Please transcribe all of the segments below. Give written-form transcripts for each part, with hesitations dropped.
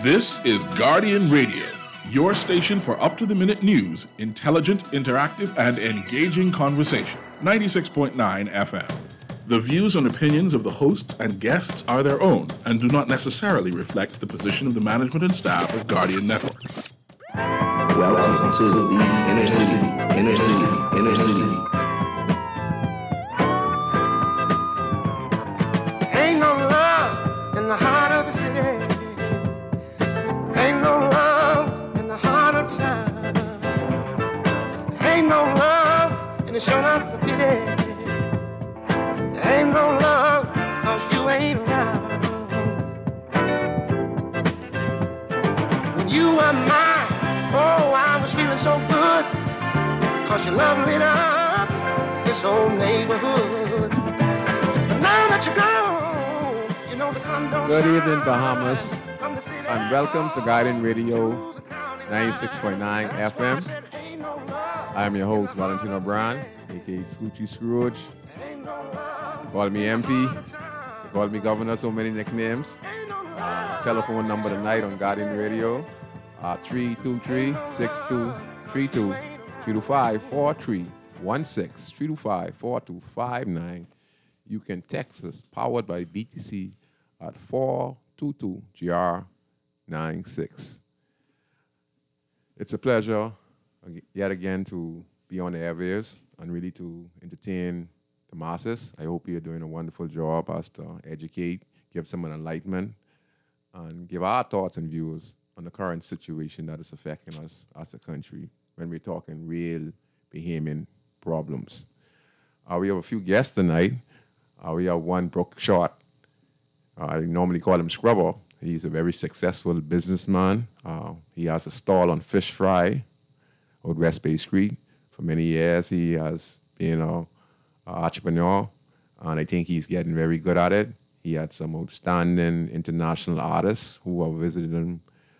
This is Guardian Radio, your station for up-to-the-minute news, intelligent, interactive, and engaging conversation. 96.9 FM. The views and opinions of the hosts and guests are their own and do not necessarily reflect the position of the management and staff of Guardian Network. Welcome to the Inner City, Inner City, Inner City. Ain't no love in the heart of the city. Ain't no love in the heart of town. Ain't no love and it's sure not for pity. Ain't no love cause you ain't around. When you were mine, oh, I was feeling so good, cause your love lit up this whole neighborhood. But now that you're gone, you know the sun don't Good shine evening, Bahamas, from the city. and welcome to Guardian Radio 96.9 FM. I am your host, Valentino Brown, aka Scoochie Scrooge. You call me MP, you call me Governor, so many nicknames. Telephone number tonight on Guardian Radio, 323-6232, 325-4316, 325-4259. You can text us, powered by BTC, at 422-GR96. It's a pleasure, yet again, to be on the airwaves and really to entertain the masses. I hope you're doing a wonderful job as to educate, give some enlightenment, and give our thoughts and views on the current situation that is affecting us as a country when we're talking real Bahamian problems. We have a few guests tonight. We have one Brooke Short. I normally call him Scrubber. He's a very successful businessman. He has a stall on fish fry out West Bay Street. For many years, he has been an entrepreneur, and I think he's getting very good at it. He had some outstanding international artists who have visited him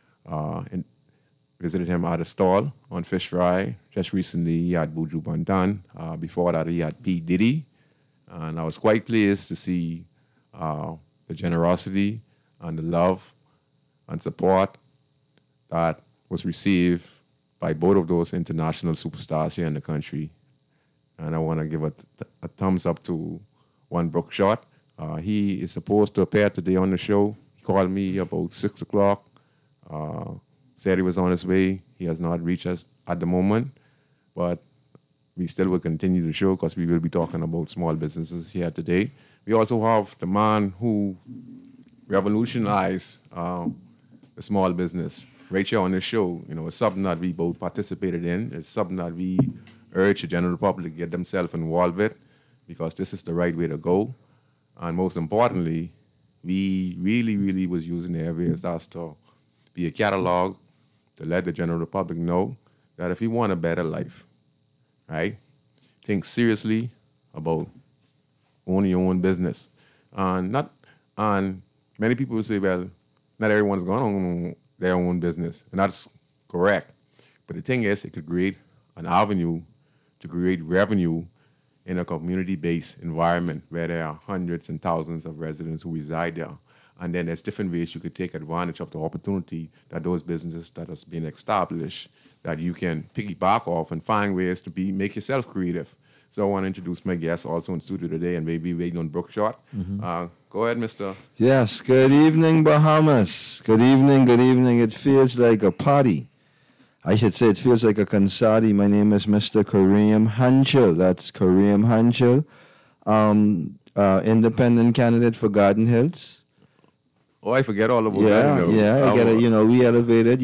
at a stall on fish fry. Just recently, he had Buju Banton. Before that, he had P. Diddy. And I was quite pleased to see the generosity and the love and support that was received by both of those international superstars here in the country. And I want to give a thumbs up to one Brooke Short. He is supposed to appear today on the show. He called me about 6 o'clock, said he was on his way. He has not reached us at the moment, but we still will continue the show because we will be talking about small businesses here today. We also have the man who revolutionized the small business right here on the show. You know, it's something that we both participated in. It's something that we urge the general public to get themselves involved with because this is the right way to go. And most importantly, we really was using the airwaves as to be a catalog to let the general public know that if you want a better life, right, think seriously about owning your own business. And many people will say, well, not everyone's going to own their own business, and that's correct. But the thing is, it could create an avenue to create revenue in a community-based environment where there are hundreds and thousands of residents who reside there. And then there's different ways you could take advantage of the opportunity that those businesses that has been established, that you can piggyback off and find ways to make yourself creative. So I want to introduce my guest also in studio today, and maybe waiting on Brooke Short. Go ahead, Mr. Yes, good evening, Bahamas. Good evening, good evening. It feels like a party. I should say it feels like a consadi. My name is Mr. Kareem Hanchel. That's Kareem Hanchel, independent candidate for Garden Hills. Oh, I forget all about that. Yeah, I get it. You know, we elevated,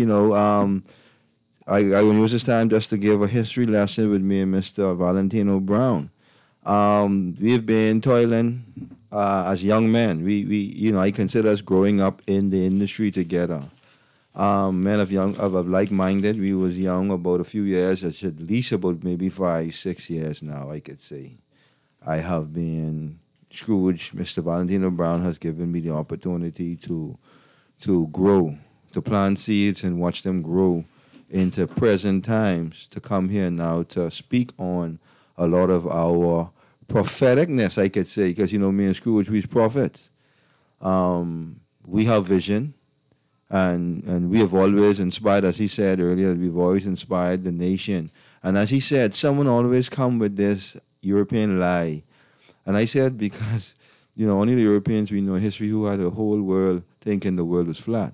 I will use this time just to give a history lesson with me and Mr. Valentino Brown. We've been toiling as young men. We I consider us growing up in the industry together. Men of like-minded. We was young about a few years, at least about maybe 5-6 years now, I could say. I have been Scrooge. Mr. Valentino Brown has given me the opportunity to grow, to plant seeds and watch them grow into present times, to come here now to speak on a lot of our propheticness, I could say, because, me and Scrooge, we're prophets. We have vision. And we have always inspired, as he said earlier, we've always inspired the nation. And as he said, someone always come with this European lie. And I said because, only the Europeans we know in history who had the whole world thinking the world was flat.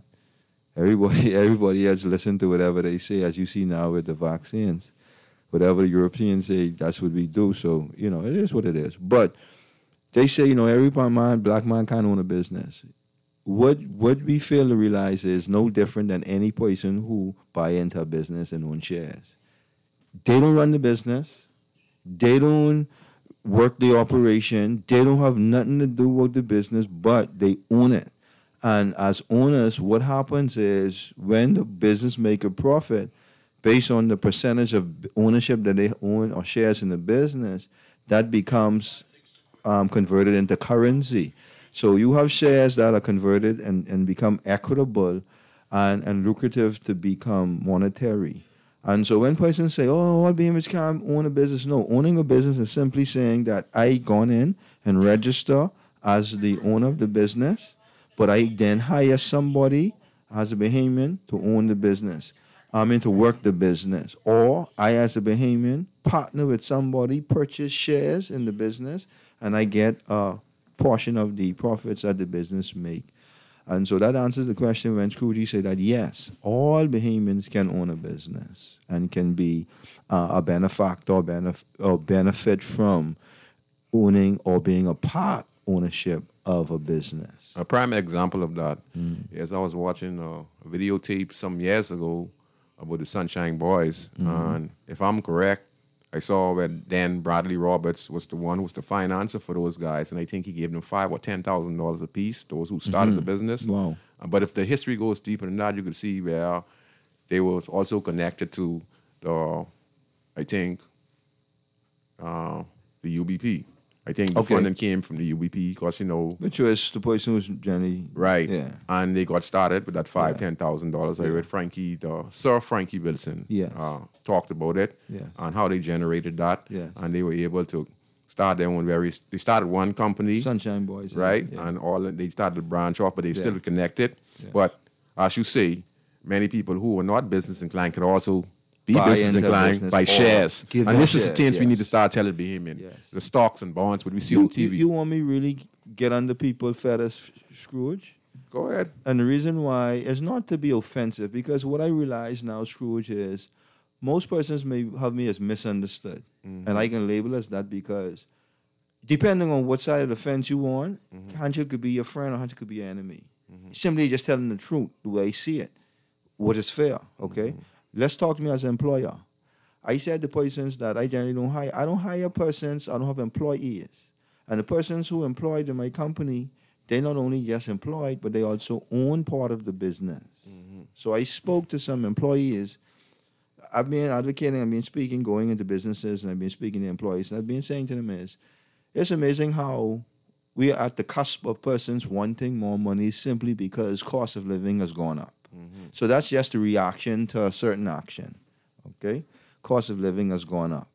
Everybody else listen to whatever they say, as you see now with the vaccines. Whatever the Europeans say, that's what we do. So, it is what it is. But they say, every black man can't own a business. What we fail to realize is no different than any person who buy into a business and own shares. They don't run the business. They don't work the operation. They don't have nothing to do with the business, but they own it. And as owners, what happens is when the business make a profit, based on the percentage of ownership that they own or shares in the business, that becomes converted into currency. So you have shares that are converted and become equitable and lucrative to become monetary. And so when persons say, all BMH can't own a business, no, owning a business is simply saying that I gone in and register as the owner of the business, but I then hire somebody as a Bahamian to own the business. To work the business. Or I, as a Bahamian, partner with somebody, purchase shares in the business, and I get a portion of the profits that the business make. And so that answers the question when Scrooge said that, yes, all Bahamians can own a business and can be a benefactor or benefit from owning or being a part ownership of a business. A prime example of that is I was watching a videotape some years ago about the Sunshine Boys. And if I'm correct, I saw where Dan Bradley Roberts was the one who was the financer for those guys, and I think he gave them $5,000 or $10,000 a piece, those who started the business. Wow. But if the history goes deeper than that, you could see where they were also connected to the UBP. I think the funding came from the UBP because, Which was the person who's Jenny. Right. Yeah. And they got started with that $10,000. I read Sir Frankie Wilson talked about it and how they generated that. Yes. And they were able to start their own they started one company. Sunshine Boys. Right. Yeah. And they started to branch off, but they still connected. Yeah. But as you say, many people who are not business inclined can also be Buy business into inclined business by or shares. give And them this is the shares, things we yes. need to start telling Bahamian. Yes. The stocks and bonds, what we see on TV. You want me really get under people's feathers, Scrooge? Go ahead. And the reason why is not to be offensive, because what I realize now, Scrooge, is most persons may have me as misunderstood. And I can label as that because depending on what side of the fence you on, Hunter could be your friend or Hunter could be your enemy. Simply just telling the truth, the way I see it, what is fair, okay? Let's talk to me as an employer. I said the persons that I generally don't hire. I don't hire persons, I don't have employees. And the persons who employed in my company, they not only just employed, but they also own part of the business. So I spoke to some employees. I've been advocating, I've been speaking, going into businesses, and I've been speaking to employees. And I've been saying to them it's amazing how we are at the cusp of persons wanting more money simply because cost of living has gone up. So that's just a reaction to a certain action, okay? Cost of living has gone up.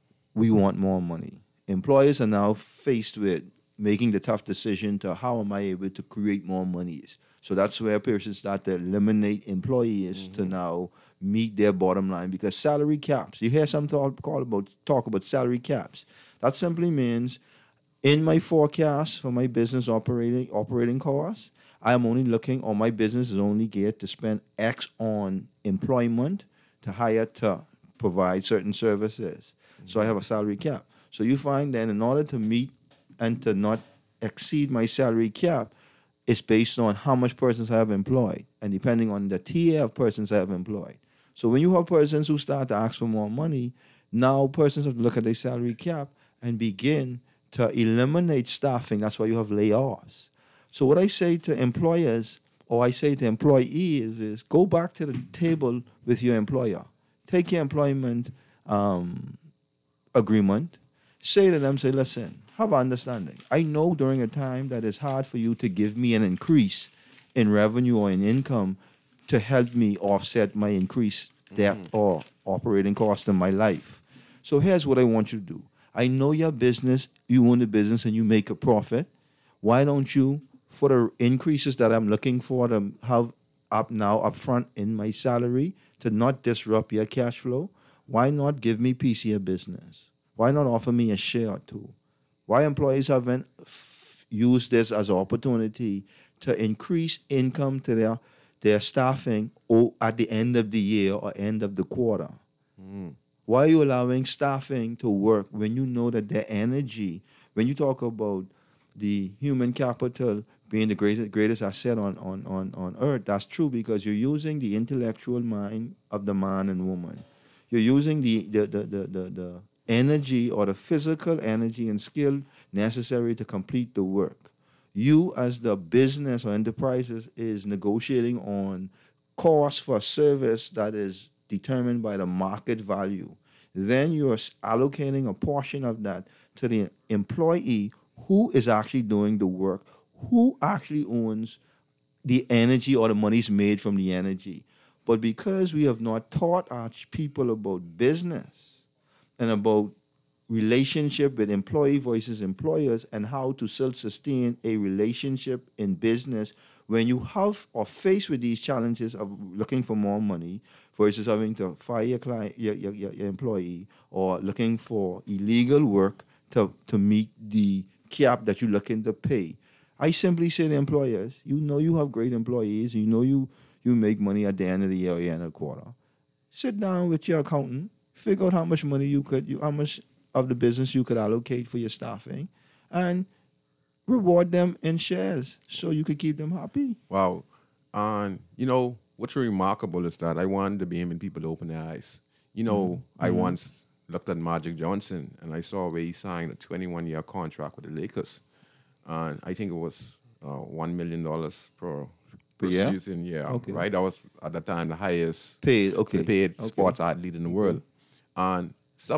We want more money. Employers are now faced with making the tough decision to how am I able to create more monies. So that's where persons start to eliminate employees to now meet their bottom line, because salary caps. You hear some talk about salary caps. That simply means in my forecast for my business operating costs, I am only looking, or my business is only geared to spend X on employment to hire to provide certain services. So I have a salary cap. So you find then in order to meet and to not exceed my salary cap, it's based on how much persons I have employed and depending on the tier of persons I have employed. So when you have persons who start to ask for more money, now persons have to look at their salary cap and begin to eliminate staffing. That's why you have layoffs. So what I say to employers, or I say to employees, is go back to the table with your employer. Take your employment agreement. Say to them, say, listen, have understanding. I know during a time that it's hard for you to give me an increase in revenue or in income to help me offset my increased debt or operating cost in my life. So here's what I want you to do. I know your business, you own the business and you make a profit. Why don't you, for the increases that I'm looking for to have up front in my salary to not disrupt your cash flow, why not give me piece of your business? Why not offer me a share or two? Why employees haven't used this as an opportunity to increase income to their staffing or at the end of the year or end of the quarter? Why are you allowing staffing to work when you know that their energy, when you talk about the human capital being the greatest asset on earth, that's true because you're using the intellectual mind of the man and woman. You're using the energy or the physical energy and skill necessary to complete the work. You as the business or enterprises is negotiating on cost for service that is determined by the market value. Then you're allocating a portion of that to the employee who is actually doing the work, who actually owns the energy or the money's made from the energy. But because we have not taught our people about business and about relationship with employee versus employers and how to self-sustain a relationship in business when you have or faced with these challenges of looking for more money versus having to fire your client, your employee, or looking for illegal work to meet the cap that you're looking to pay. I simply say to employers, you know you have great employees, you know you make money at the end of the year or the end of the quarter. Sit down with your accountant, figure out how much money how much of the business you could allocate for your staffing, and reward them in shares so you could keep them happy. Wow. And, what's remarkable is that I wanted the Bahamian people to open their eyes. I once looked at Magic Johnson, and I saw where he signed a 21-year contract with the Lakers. And I think it was $1 million per year? season. Yeah, okay. Right? That was, at the time, the highest paid sports athlete in the world. And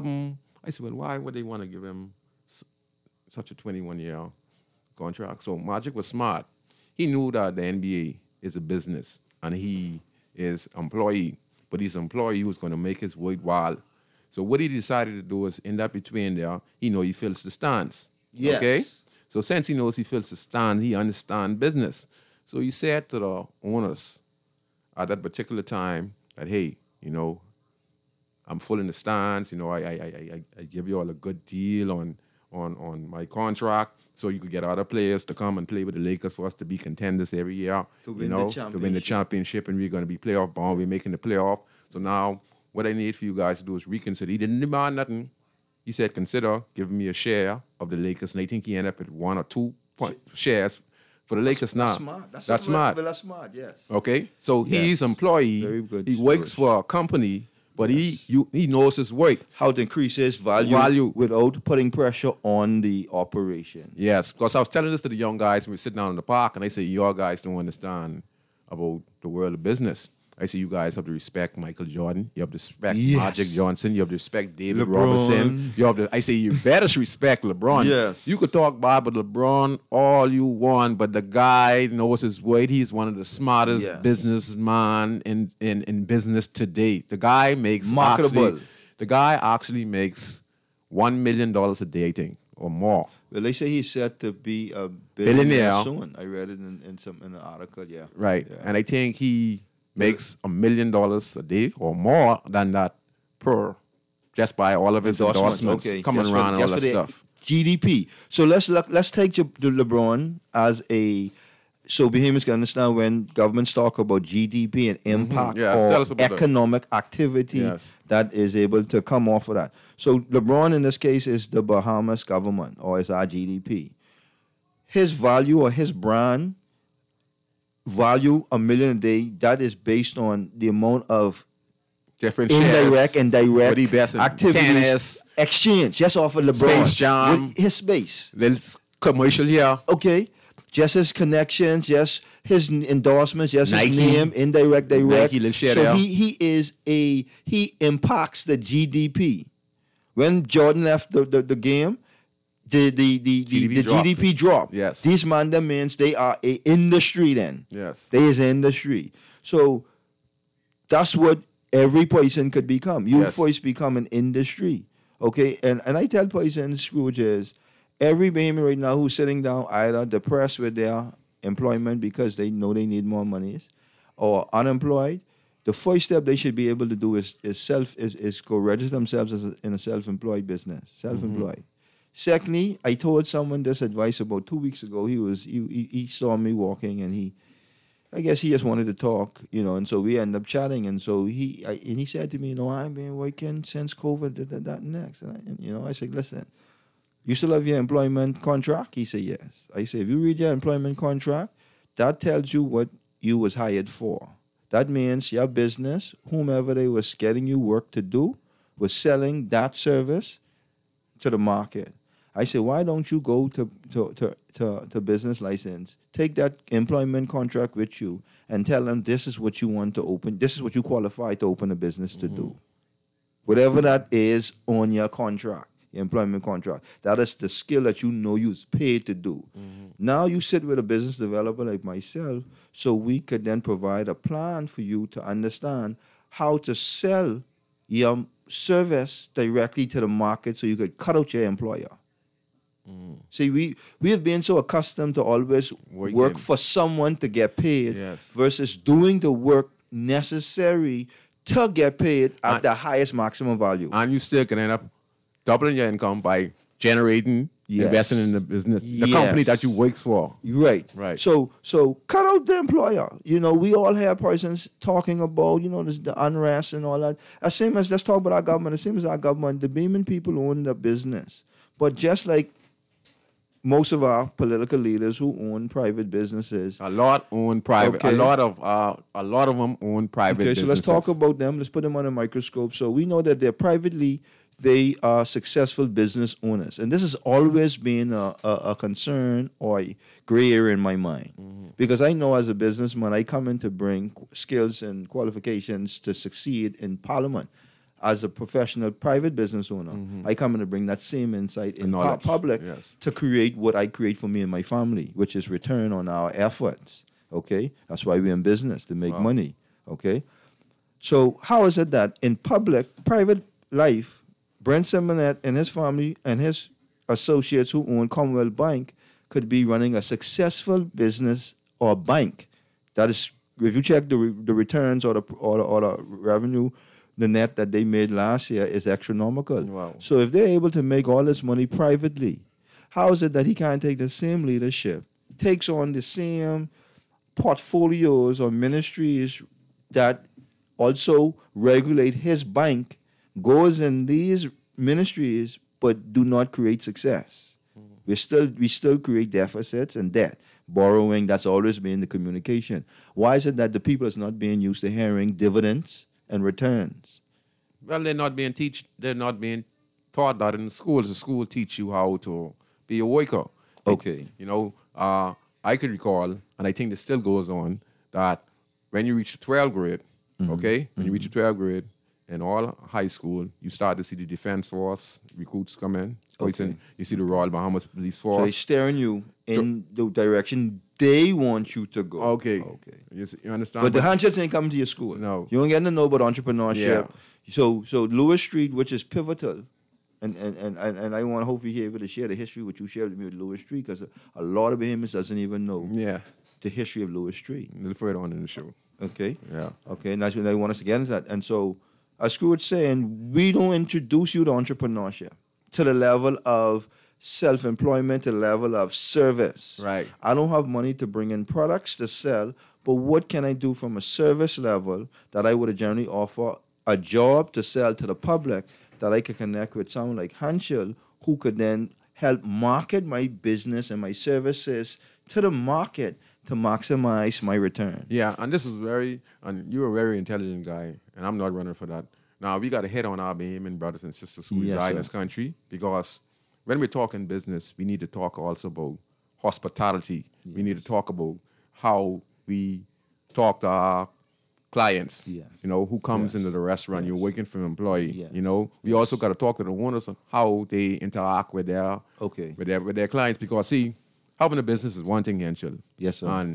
I said, well, why would they want to give him such a 21-year contract? So Magic was smart. He knew that the NBA is a business and he is employee, but his employee was going to make his worthwhile. So what he decided to do is in that between there, he fills the stands. Yes. Okay? So since he knows he fills the stand, he understands business. So he said to the owners at that particular time that, hey, I'm full in the stands. I give you all a good deal on my contract, so you could get other players to come and play with the Lakers for us to be contenders every year. To win the championship, and we're going to be playoff bound. We're making the playoff. So now, what I need for you guys to do is reconsider. He didn't demand nothing. He said, consider giving me a share of the Lakers, and I think he ended up at 1 or 2 shares for the Lakers now. That's smart. That's smart. That's smart. Yes. Okay, so he's employee. Very good. He works for a company. But he knows his work. How to increase his value without putting pressure on the operation. Yes, because I was telling this to the young guys when we were sitting down in the park, and they say, you guys don't understand about the world of business. I say, you guys have to respect Michael Jordan. You have to respect Magic Johnson. You have to respect David Robinson. I say, you better respect LeBron. Yes. You could talk about LeBron all you want, but the guy knows his weight. He's one of the smartest businessmen in business today. The guy makes marketable. The guy actually makes $1 million a day, I think, or more. Well, they say he's set to be a billionaire soon. I read it in an article. Yeah. Right, yeah. And I think he makes $1 million a day or more than that per just by all of his endorsements coming around and all that stuff. GDP. So let's take the LeBron as so Bahamians can understand when governments talk about GDP and impact or economic activity that is able to come off of that. So LeBron in this case is the Bahamas government or is our GDP. His value or his brand value $1 million a day, that is based on the amount of different indirect and direct activities, tennis, exchange. Just off of LeBron. Space Jam. With his space. There's commercial here. Okay. Just his connections, just his endorsements, just Nike, his name, indirect, direct. Nike, so he impacts the GDP. When Jordan left the game, the GDP dropped. Yes. These means they are a industry then. Yes. They is an industry. So that's what every person could become. You first become an industry. Okay? And I tell persons, Scrooges, every Bahamian right now who's sitting down either depressed with their employment because they know they need more money, or unemployed, the first step they should be able to do is go register themselves in a self-employed business, self-employed. Secondly, I told someone this advice about 2 weeks ago. He saw me walking, and I guess he just wanted to talk, and so we ended up chatting. And so he said to me, I've been working since COVID, that next. And I said, listen, you still have your employment contract? He said, yes. I said, if you read your employment contract, that tells you what you was hired for. That means your business, whomever they was getting you work to do, was selling that service to the market. I said, why don't you go to business license, take that employment contract with you, and tell them this is what you want to open, this is what you qualify to open a business to do. Whatever that is on your contract, your employment contract, that is the skill that you know you're paid to do. Now you sit with a business developer like myself, so we could then provide a plan for you to understand how to sell your service directly to the market so you could cut out your employer. See, we have been so accustomed to always work for someone to get paid versus doing the work necessary to get paid at the highest maximum value. And you still can end up doubling your income by generating, investing in the business, the company that you work for. Right. So cut out the employer. We all have persons talking about, the unrest and all that. Let's talk about our government. As same as our government, the Beeman people own the business. But just like most of our political leaders who own private businesses. A lot own private. Okay. A lot of them own private businesses. So let's talk about them. Let's put them on a microscope. So we know that they are successful business owners. And this has always been a concern or a gray area in my mind. Because I know as a businessman, I come in to bring skills and qualifications to succeed in Parliament. As a professional private business owner, I come in to bring that same insight in public to create what I create for me and my family, which is return on our efforts. Okay? That's why we're in business, to make money. Okay? So how is it that in private life, Brent Simonet and his family and his associates who own Commonwealth Bank could be running a successful business or bank that is, if you check the returns or the revenue, the net that they made last year is astronomical. Wow. So if they're able to make all this money privately, how is it that he can't take the same leadership, takes on the same portfolios or ministries that also regulate his bank, goes in these ministries but do not create success? We still create deficits and debt. Borrowing, that's always been the communication. Why is it that the people is not being used to hearing dividends and returns? Well, they're not being taught that in the schools. The school teach you how to be a worker. Okay. I could recall, and I think this still goes on, that when you reach the 12th grade, when you reach the 12th grade, in all high school, you start to see the Defense Force recruits come in. Okay. You see the Royal Bahamas Police Force. So they're steering you in the direction they want you to go. Okay. You understand? But the handshots ain't coming to your school. No. You don't get to know about entrepreneurship. Yeah. So Lewis Street, which is pivotal, and I want to hopefully be able to share the history which you shared with me with Lewis Street, because a lot of Bahamians doesn't even know the history of Lewis Street. A little further on in the show. Okay. Yeah. Okay, and that's what I want us to get into that. And so, as Screw was saying, we don't introduce you to entrepreneurship to the level of self-employment, to the level of service. Right. I don't have money to bring in products to sell, but what can I do from a service level that I would generally offer a job to sell to the public, that I could connect with someone like Hanshel, who could then help market my business and my services to the market to maximize my return. Yeah, and you're a very intelligent guy, and I'm not running for that. Now, we got to hit on our Bahamian brothers and sisters who reside in this country, because when we're talking business, we need to talk also about hospitality. Yes. We need to talk about how we talk to our clients, who comes into the restaurant. You're working for an employee. We also got to talk to the owners on how they interact with their with their clients, because see, helping a business is one thing, Angel. Yes, sir. And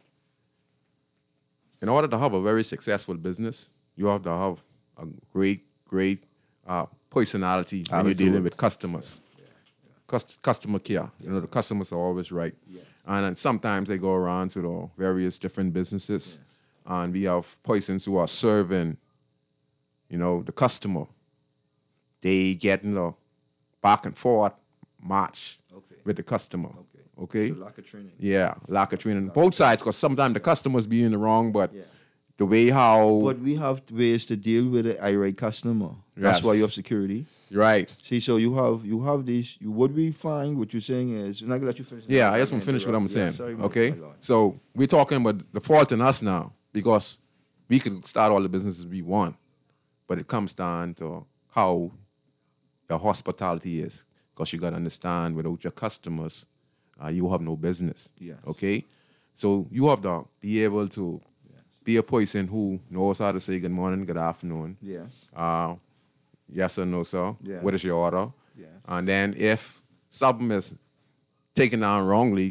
in order to have a very successful business, you have to have a great personality when you're dealing with customers. Customer care. The customers are always right. Yeah. And sometimes they go around to the various different businesses. and we have persons who are serving, the customer. They get back and forth match with the customer. Okay. So lack of training. Yeah, lack of training. Both sides, because sometimes the customers be in the wrong, but the way how... But we have ways to deal with an irate customer. That's Yes. why you have security. Right. See, so you have these. What we find, what you're saying is, I'm not gonna let you finish. Yeah, I just want to finish what I'm saying. Sorry, okay? my Lord. So we're talking about the fault in us now because we could start all the businesses we want, but it comes down to how your hospitality is, because you got to understand without your customers, you have no business. Yes. Okay? So you have to be able to be a person who knows how to say good morning, good afternoon. Yes. Yes or no, sir? Yeah. What is your order? Yes. And then if something is taken down wrongly,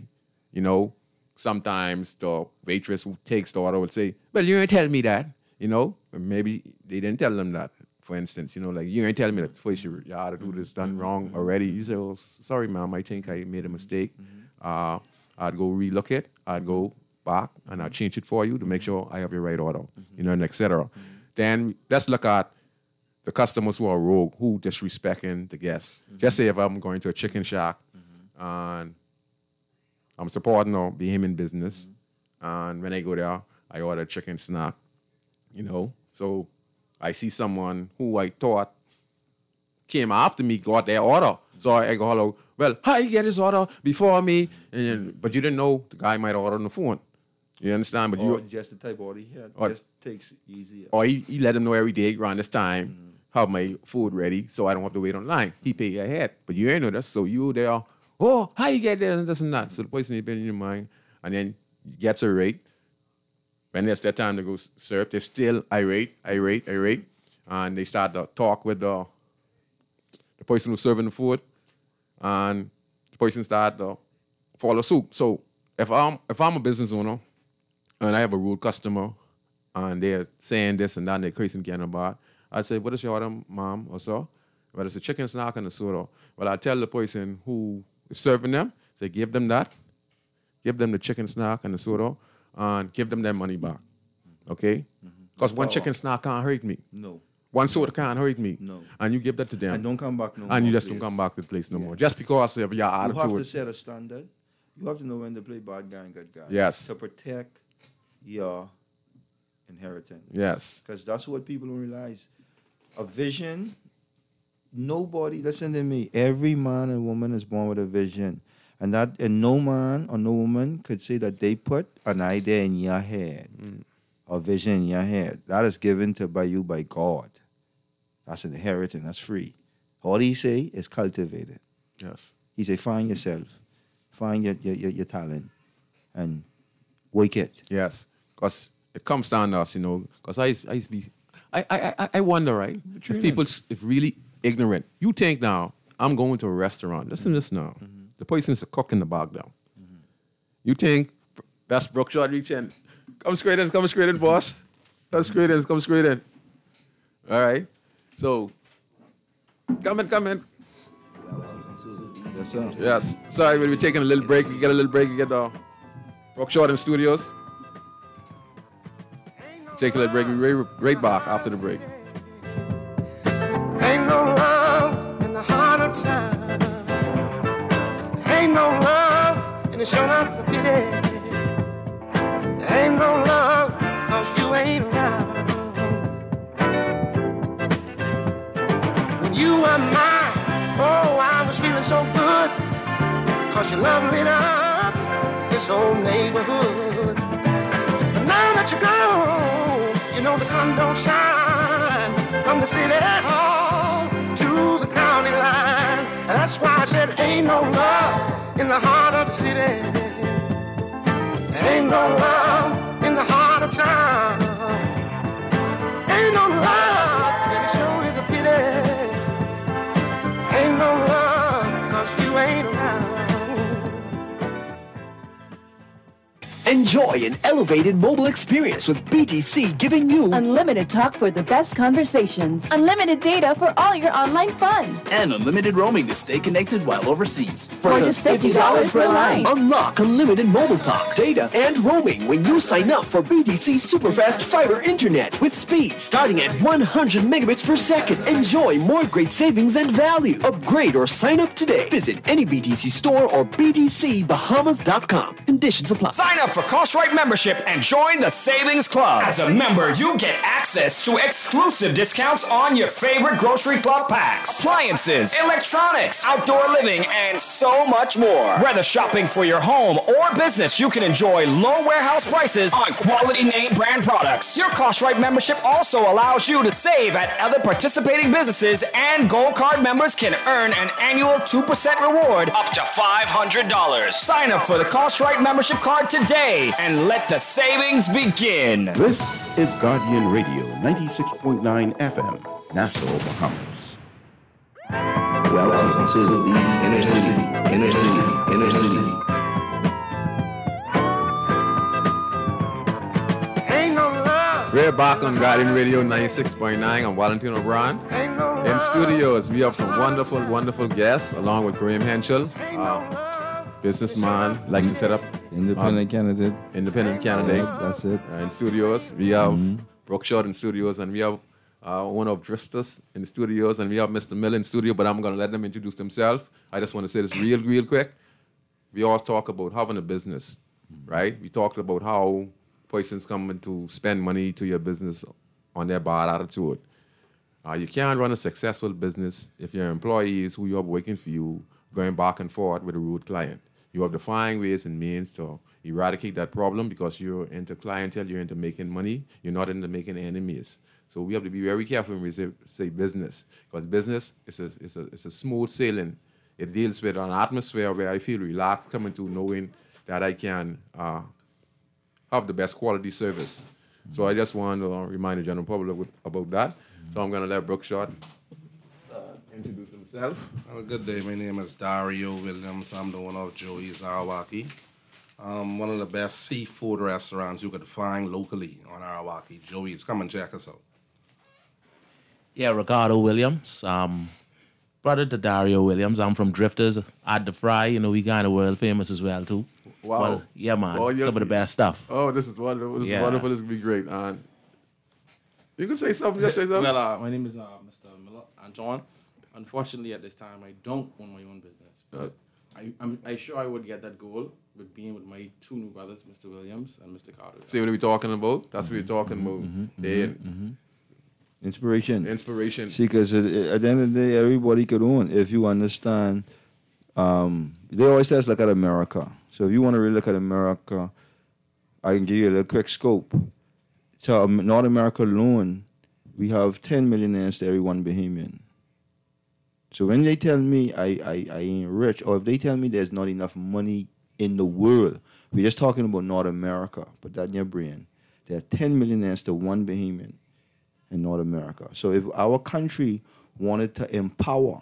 sometimes the waitress who takes the order will say, well, you ain't tell me that, Or maybe they didn't tell them that, for instance, like, you ain't telling me that first you ought to do this done wrong already. You say, oh, sorry, ma'am, I think I made a mistake. I'd go relook it. I'd go back and I'll change it for you to make sure I have your right order, and et cetera. Then let's look at the customers who are rogue, who disrespecting the guests. Just say if I'm going to a chicken shack and I'm supporting or being in business, and when I go there, I order a chicken snack, So I see someone who I thought came after me, got their order. So I go, hello, well, how you get his order before me? But you didn't know the guy might order on the phone. You understand? But Or just the type of order he had. Or- Just takes easy. Or he let him know every day around this time, have my food ready so I don't have to wait online. He pay ahead. But you ain't know that. So you there, oh, how you get there and this and that. So the person ain't been in your mind. And then gets a rate. When it's their time to go serve, they're still irate. And they start to talk with the person who's serving the food. And the person start to follow suit. So if I'm a business owner and I have a rude customer and they're saying this and that and they're crazy again about, I'd say, what is your order, mom or so? Well, it's a chicken snack and a soda. Well, I tell the person who is serving them, say, give them that. Give them the chicken snack and the soda and give them their money back. Okay? Because one chicken snack can't hurt me. No. One soda can't hurt me. No. And you give that to them. And don't come back no more. And you just please. don't come back to the place no more. Just because of your You have to attitude. set a standard. You have to know when to play bad guy and good guy. Yes. To protect your inheritance. Yes. Because that's what people don't realize. A vision, nobody, listen to me, every man and woman is born with a vision. And no man or no woman could say that they put an idea in your head, a vision in your head. That is given by you by God. That's an inheritance. That's free. All he say is cultivate it. Yes. He say find yourself, find your talent, and work it. Yes. Because it comes down to us, because I used to be, I wonder, right? If people if really ignorant. You think now, I'm going to a restaurant. Listen to this now. The person's a cook in the back down. You think that's Brookshire reach in. Come straight in, boss. Come straight in. All right. So, come in. Yes, sir. Yes. Sorry, we'll be taking a little break. We get a little break. We get the Brookshire in studios. Take a little break. We'll be right back after the break. Ain't no love in the heart of time. Ain't no love in the show not for pity. Ain't no love cause you ain't around. When you were mine, oh, I was feeling so good. Cause your love lit up this whole neighborhood. But now that you're gone, the sun don't shine from the city hall to the county line. And that's why I said ain't no love in the heart of the city. Ain't no love in the heart of town. Ain't no love, and it sure is a pity. Ain't no love, cause you ain't around. Enjoy Enjoy an elevated mobile experience with BTC, giving you unlimited talk for the best conversations, unlimited data for all your online fun, and unlimited roaming to stay connected while overseas. For just $50 per line. Unlock unlimited mobile talk, data, and roaming when you sign up for BTC Superfast Fiber Internet with speed starting at 100 megabits per second. Enjoy more great savings and value. Upgrade or sign up today. Visit any BTC store or btcbahamas.com. Conditions apply. Sign up for Cartwright membership and join the Savings Club. As a member, you get access to exclusive discounts on your favorite grocery club packs, appliances, electronics, outdoor living, and so much more. Whether shopping for your home or business, you can enjoy low warehouse prices on quality name brand products. Your Cartwright membership also allows you to save at other participating businesses, and Gold Card members can earn an annual 2% reward up to $500. Sign up for the Cartwright membership card today and let the savings begin. This is Guardian Radio, 96.9 FM, Nassau, Bahamas. Welcome to the inner city, inner city, inner city. Ain't no love. We're back on Guardian Radio 96.9. I'm Valentino Brown. Ain't no love. In studios, we have some wonderful, wonderful guests, along with Graham Henschel, businessman, likes to set up Independent candidate. independent candidate. That's it. In studios, we have Brooke Short in studios, and we have one of Drifters in the studios, and we have Mr. Miller in studio, but I'm going to let them introduce themselves. I just want to say this real quick. We always talk about having a business, right? We talked about how persons come to spend money to your business on their bad attitude. You can't run a successful business if your employees who you have working for you going back and forth with a rude client. You have to find ways and means to eradicate that problem because you're into clientele, you're into making money, you're not into making enemies. So we have to be very careful when we say business, because business is a smooth sailing. It deals with an atmosphere where I feel relaxed coming to knowing that I can have the best quality service. So I just want to remind the general public about that. So I'm going to let Brooke Short introduce himself. Have a good day. My name is Dario Williams. I'm the owner of Joey's Arawaki. One of the best seafood restaurants you could find locally on Arawaki. Joey's. Come and check us out. Yeah, Ricardo Williams. Brother to Dario Williams. I'm from Drifters at the Fry. You know, we kind of world famous as well, too. Wow. Well, yeah, man. Oh, some of the best stuff. Oh, this is wonderful. This is wonderful. This will be great. And you can say something. Just say something. Well, my name is Mr. Miller Antoine. Unfortunately, at this time, I don't own my own business. But I'm sure I would get that goal with being with my two new brothers, Mr. Williams and Mr. Carter. See what we're talking about? That's what we're talking about. Inspiration. Inspiration. See, because at the end of the day, everybody could own if you understand. They always say, look at America. So if you want to really look at America, I can give you a little quick scope. So North America alone, we have 10 millionaires to every one Bahamian. So when they tell me I ain't rich, or if they tell me there's not enough money in the world, we're just talking about North America. Put that in your brain. There are 10 millionaires to one Bahamian in North America. So if our country wanted to empower,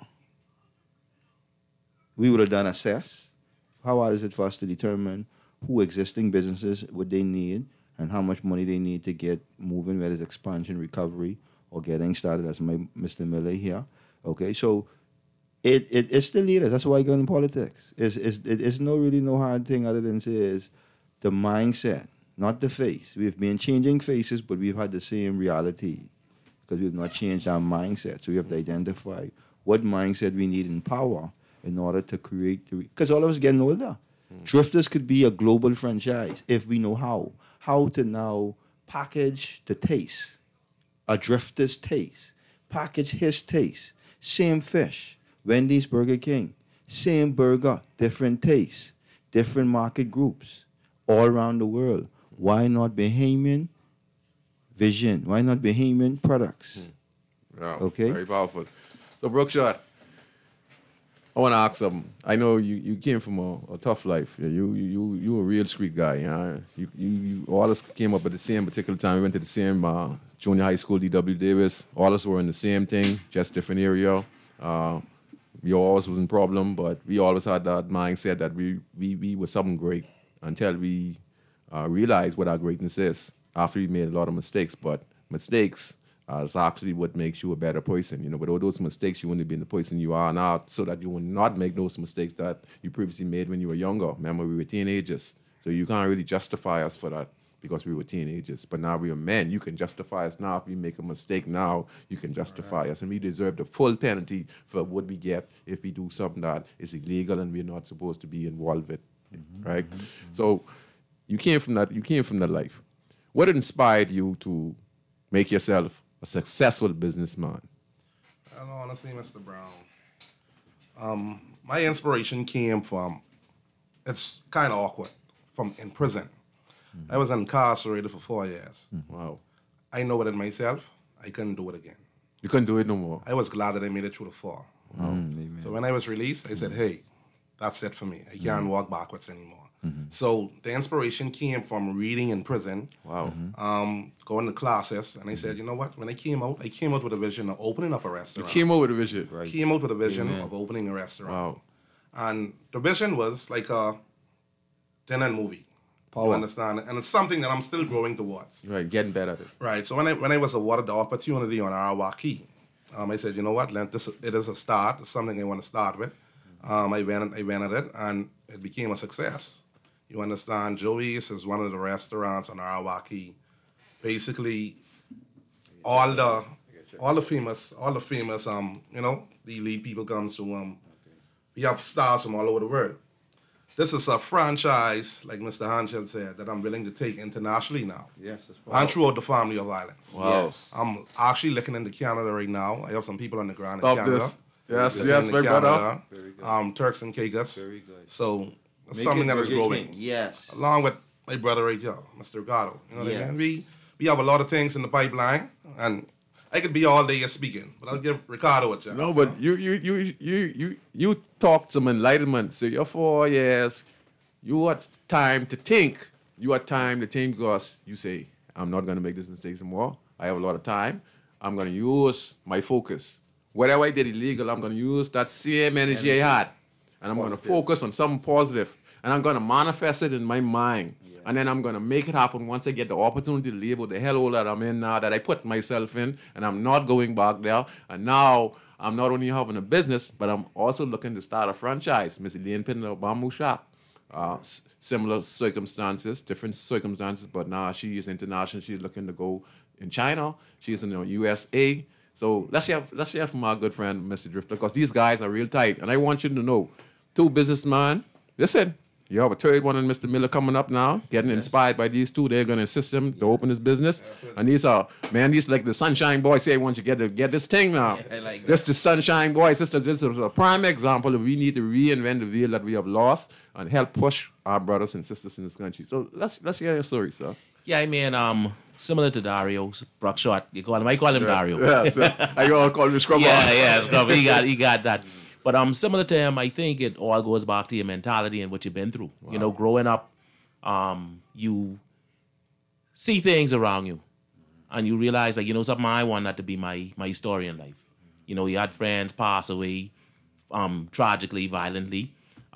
we would have done a CES. How hard is it for us to determine who existing businesses would they need and how much money they need to get moving, whether it's expansion, recovery, or getting started, as Mr. Miller here. Okay, so it's the leaders. That's why I go in politics. It's no hard thing other than say is the mindset, not the face. We've been changing faces, but we've had the same reality because we've not changed our mindset. So we have to identify what mindset we need in power in order to create because all of us getting older. Drifters could be a global franchise if we know how to now package the taste, a Drifter's taste, package his taste. Same fish, Wendy's, Burger King, same burger, different taste, different market groups, all around the world. Why not Bahamian vision? Why not Bahamian products? Wow, okay, very powerful. So Brooke Short, I want to ask something. I know you came from a tough life. You a real street guy. You all us came up at the same particular time. We went to the same junior high school, D.W. Davis. All us were in the same thing, just different area. We always was in problem, but we always had that mindset that we were something great until we realize what our greatness is after we made a lot of mistakes. But mistakes is actually what makes you a better person. You know, without those mistakes, you wouldn't be the person you are now, so that you will not make those mistakes that you previously made when you were younger. Remember, we were teenagers, so you can't really justify us for that because we were teenagers. But now we are men. You can justify us now. If we make a mistake now, you can justify us. And we deserve the full penalty for what we get if we do something that is illegal and we're not supposed to be involved with, right? So you came from that life. What inspired you to make yourself a successful businessman? And honestly, Mr. Brown, my inspiration came from, it's kind of awkward, from in prison. I was incarcerated for 4 years. Wow. I know it in myself. I couldn't do it again. You couldn't do it no more? I was glad that I made it through the 4. Wow. So when I was released, I said, hey, that's it for me. I can't walk backwards anymore. So the inspiration came from reading in prison. Wow. Going to classes, and I said, you know what? When I came out with a vision of opening up a restaurant. You came out with a vision, right? Came out with a vision of opening a restaurant. Wow. And the vision was like a dinner and movie. Power. You understand? And it's something that I'm still growing towards. Right, getting better at it. Right. So when I was awarded the opportunity on Arawaki, I said, you know what? It is a start. It's something I want to start with. I went at it, and it became a success. You understand? Joey's is one of the restaurants on Arawaki. Basically, all the famous, the elite people come to. We have stars from all over the world. This is a franchise, like Mr. Hanschel said, that I'm willing to take internationally now. Yes, that's and throughout the family of islands. Wow. Yes. I'm actually looking into Canada right now. I have some people on the ground Stop in Canada. This. Yes, my brother. Very good. Turks and Caicos. Very good. So it's Make something it that is Burger growing. King. Yes. Along with my brother right here, Mr. Gato. You know what I Yeah. mean? We have a lot of things in the pipeline, and I could be all day speaking, but I'll give Ricardo a chance. No, but you talked some enlightenment. So your 4 years, you had time to think. You had time to think because you say, I'm not going to make this mistake anymore. I have a lot of time. I'm going to use my focus. Whatever I did illegal, I'm going to use that same energy I had. And I'm going to focus on something positive. And I'm going to manifest it in my mind. Yeah. And then I'm going to make it happen once I get the opportunity to live with the hellhole that I'm in now, that I put myself in, and I'm not going back there. And now I'm not only having a business, but I'm also looking to start a franchise. Miss Elaine Pinto Bamboo Shop. Similar circumstances, different circumstances, but now she is international. She's looking to go in China. She's in the USA. So let's hear from our good friend, Mr. Drifter, because these guys are real tight. And I want you to know, 2 businessmen, listen, you have a third one and Mr. Miller coming up now, getting inspired by these 2. They're going to assist him to open his business. And these are like the Sunshine Boys say, I want you to get this thing now. I like that. This is the Sunshine Boys. This is a prime example of we need to reinvent the wheel that we have lost and help push our brothers and sisters in this country. So let's hear your story, sir. Yeah, I mean, similar to Dario, Brock Short. I call him Dario. Yes, I gonna call him Scrubber. Yeah, Scrubber. He got that. But similar to him, I think it all goes back to your mentality and what you've been through. Wow. You know, growing up, you see things around you, and you realize, like, something, I want that to be my story in life. You know, you had friends pass away, tragically, violently.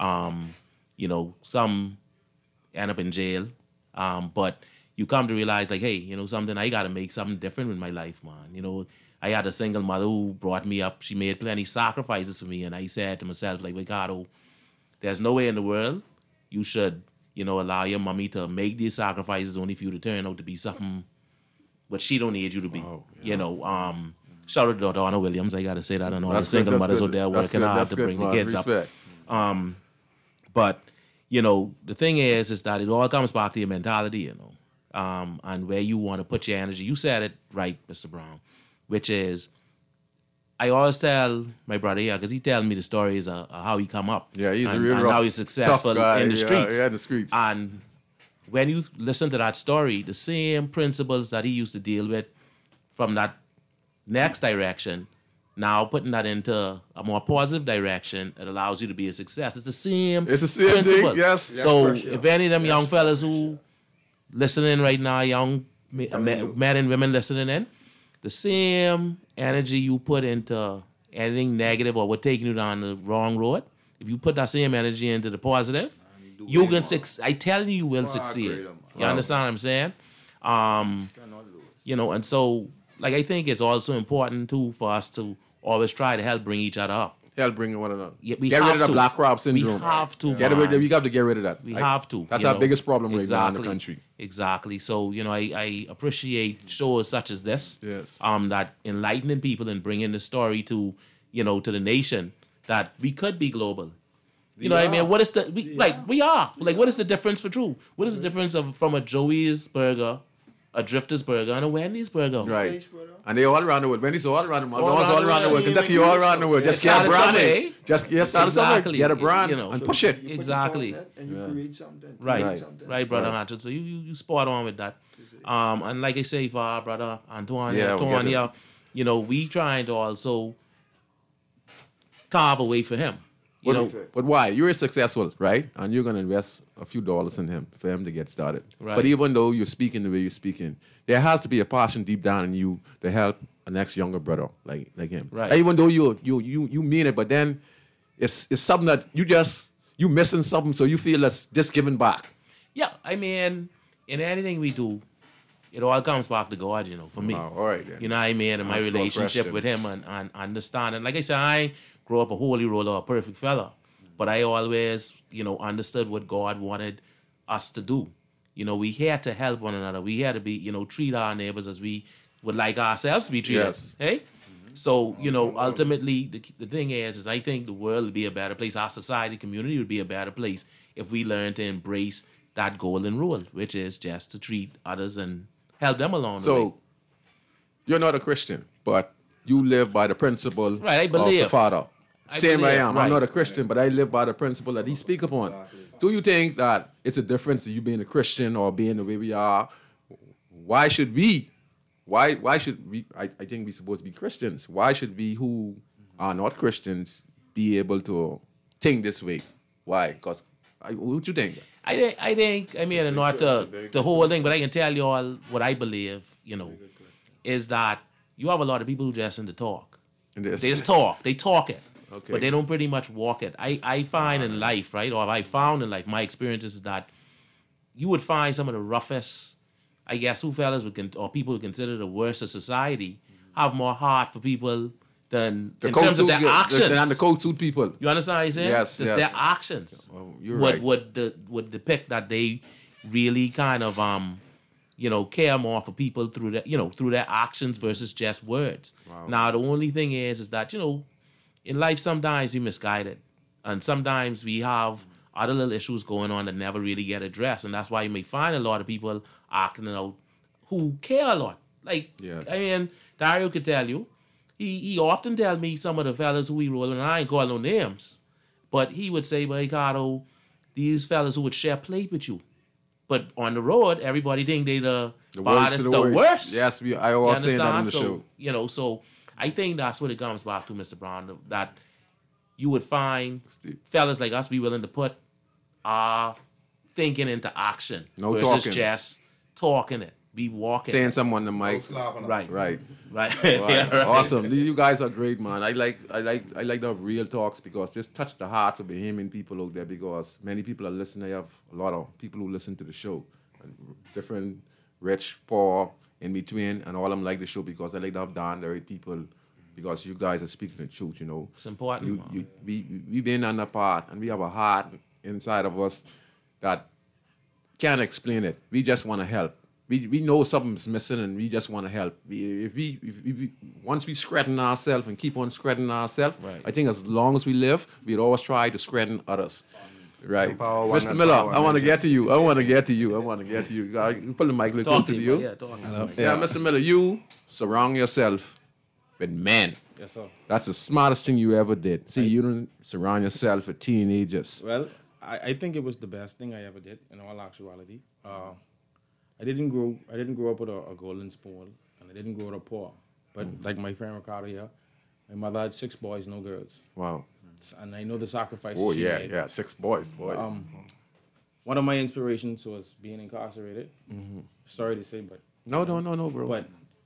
Some end up in jail, but you come to realize, like, hey, something, I got to make something different with my life, man. I had a single mother who brought me up. She made plenty sacrifices for me, and I said to myself, like, Ricardo, there's no way in the world you should, allow your mommy to make these sacrifices only for you to turn out to be something what she don't need you to be. Oh, yeah. Shout out to Donna Williams. I got to say that, and all the single mothers out there working hard to bring the kids Respect. up. But, the thing is that it all comes back to your mentality, and where you want to put your energy. You said it right, Mr. Brown, which is, I always tell my brother, because he tells me the stories of how he come up. Yeah, he's and, a real and rough, how he's successful guy, in the streets. Yeah, in the streets. And when you listen to that story, the same principles that he used to deal with from that next direction, now putting that into a more positive direction, it allows you to be a success. It's the same principle. Thing, yes. So if any of them young fellas who listening right now, young men and women listening in, the same energy you put into anything negative or what taking you down the wrong road, if you put that same energy into the positive, you way can more. I tell you will succeed. greater, man. You understand what I'm saying? You know, and so like I think it's also important too for us to always try to help bring each other up. Help bring one another. Yeah, we get rid have of the to. black crop syndrome. We have to. Get rid. We got to get rid of that. We have to. That's you our know? biggest problem right now in the Exactly. country. Exactly. So you know, I appreciate shows such as this. Yes. That enlightening people and bringing the story to to the nation that we could be global. You know what I mean? What is the we are like? What is the difference for true? What is the difference from a Joey's burger, a Drifter's burger, and a Wendy's burger? Right. And they all around the world. Wendy's all around the world. All McDonald's all around the world. Kentucky all around the world. Just get a brand. Just start something. Get a brand and push it. Exactly. And you create something. Right, brother Hunter. So you spot on with that. And like I say, for our brother Antoine, you know, we trying to also carve a way for him. You know, but why? You're successful, right? And you're gonna invest a few dollars in him for him to get started. Right. But even though you're speaking the way you're speaking, there has to be a passion deep down in you to help a next younger brother like him. Right. Even though you mean it, but then it's something that you missing something, so you feel that's just giving back. Yeah, I mean, in anything we do, it all comes back to God, you know, for me. Oh, all right then. You know what I mean? And my That's no relationship question. with him and understanding. Like I said, I grew up a holy roller, a perfect fella. But I always, understood what God wanted us to do. You know, we had to help one another. We had to be, treat our neighbors as we would like ourselves to be treated. Yes. Hey? So, ultimately, the thing is I think the world would be a better place. Our society, community would be a better place if we learn to embrace that golden rule, which is just to treat others and help them along the way. So you're not a Christian, but you live by the principle Right, I of believe. the Father. Same I believe, am. right. I'm not a Christian, but I live by the principle that He speak upon. Do you think that it's a difference in you being a Christian or being the way we are? Why should we? Why should we? I think we're supposed to be Christians. Why should we who are not Christians be able to think this way? Why? Because what you think? I think, not the whole thing, but I can tell you all what I believe, is that you have a lot of people who just into talk. They just talk. They talk it. Okay. But they don't pretty much walk it. I find in life, right, or I found in life, my experiences is that you would find some of the roughest, I guess, or people who consider the worst of society have more heart for people than in terms of their actions. And the code suit people. You understand what I'm saying? Yes, Just yes. their actions you're right. would depict that they really kind of care more for people through their actions versus just words. Wow. Now the only thing is that in life sometimes we misguided, and sometimes we have other little issues going on that never really get addressed, and that's why you may find a lot of people acting out who care a lot. Like Yes. Dario could tell you. He often tell me some of the fellas who he rolling, and I ain't call no names, but he would say, well, Ricardo, these fellas who would share plate with you. But on the road, everybody think they the baddest, the worst. Yes, I always say that on the show. So I think that's what it comes back to, Mr. Brown, that you would find fellas like us be willing to put our thinking into action No versus talking. just talking it. Be walking. Saying something on the mic. Right. Right. Yeah, right. Awesome. You guys are great, man. I like to have real talks because just touch the hearts of Bahamian people out there, because many people are listening. I have a lot of people who listen to the show, and different, rich, poor, in between, and all them like the show because I like to have down the right people, because you guys are speaking the truth, It's important. We've been on that part, and we have a heart inside of us that can't explain it. We just want to help. We know something's missing, and we just want to help. If we once we strengthen ourselves and keep on strengthening ourselves, Right. I think as long as we live, we'd always try to strengthen others. Right, Empower one Mr. and Miller, power I want to nation. get to you. I want to get to you. You pull the mic a little Talk closer to to you, you. yeah, talk to Hello. you. Yeah, Mr. Miller, you surround yourself with men. Yes, sir. That's the smartest thing you ever did. See, you don't surround yourself with teenagers. Well, I think it was the best thing I ever did, in all actuality. I didn't grow up with a golden spoon, and I didn't grow up poor. But like my friend Ricardo here, my mother had 6 boys, no girls. Wow. And I know the sacrifices Oh she yeah, made. yeah, 6 boys, boy. One of my inspirations was being incarcerated. Sorry to say, but No, bro. But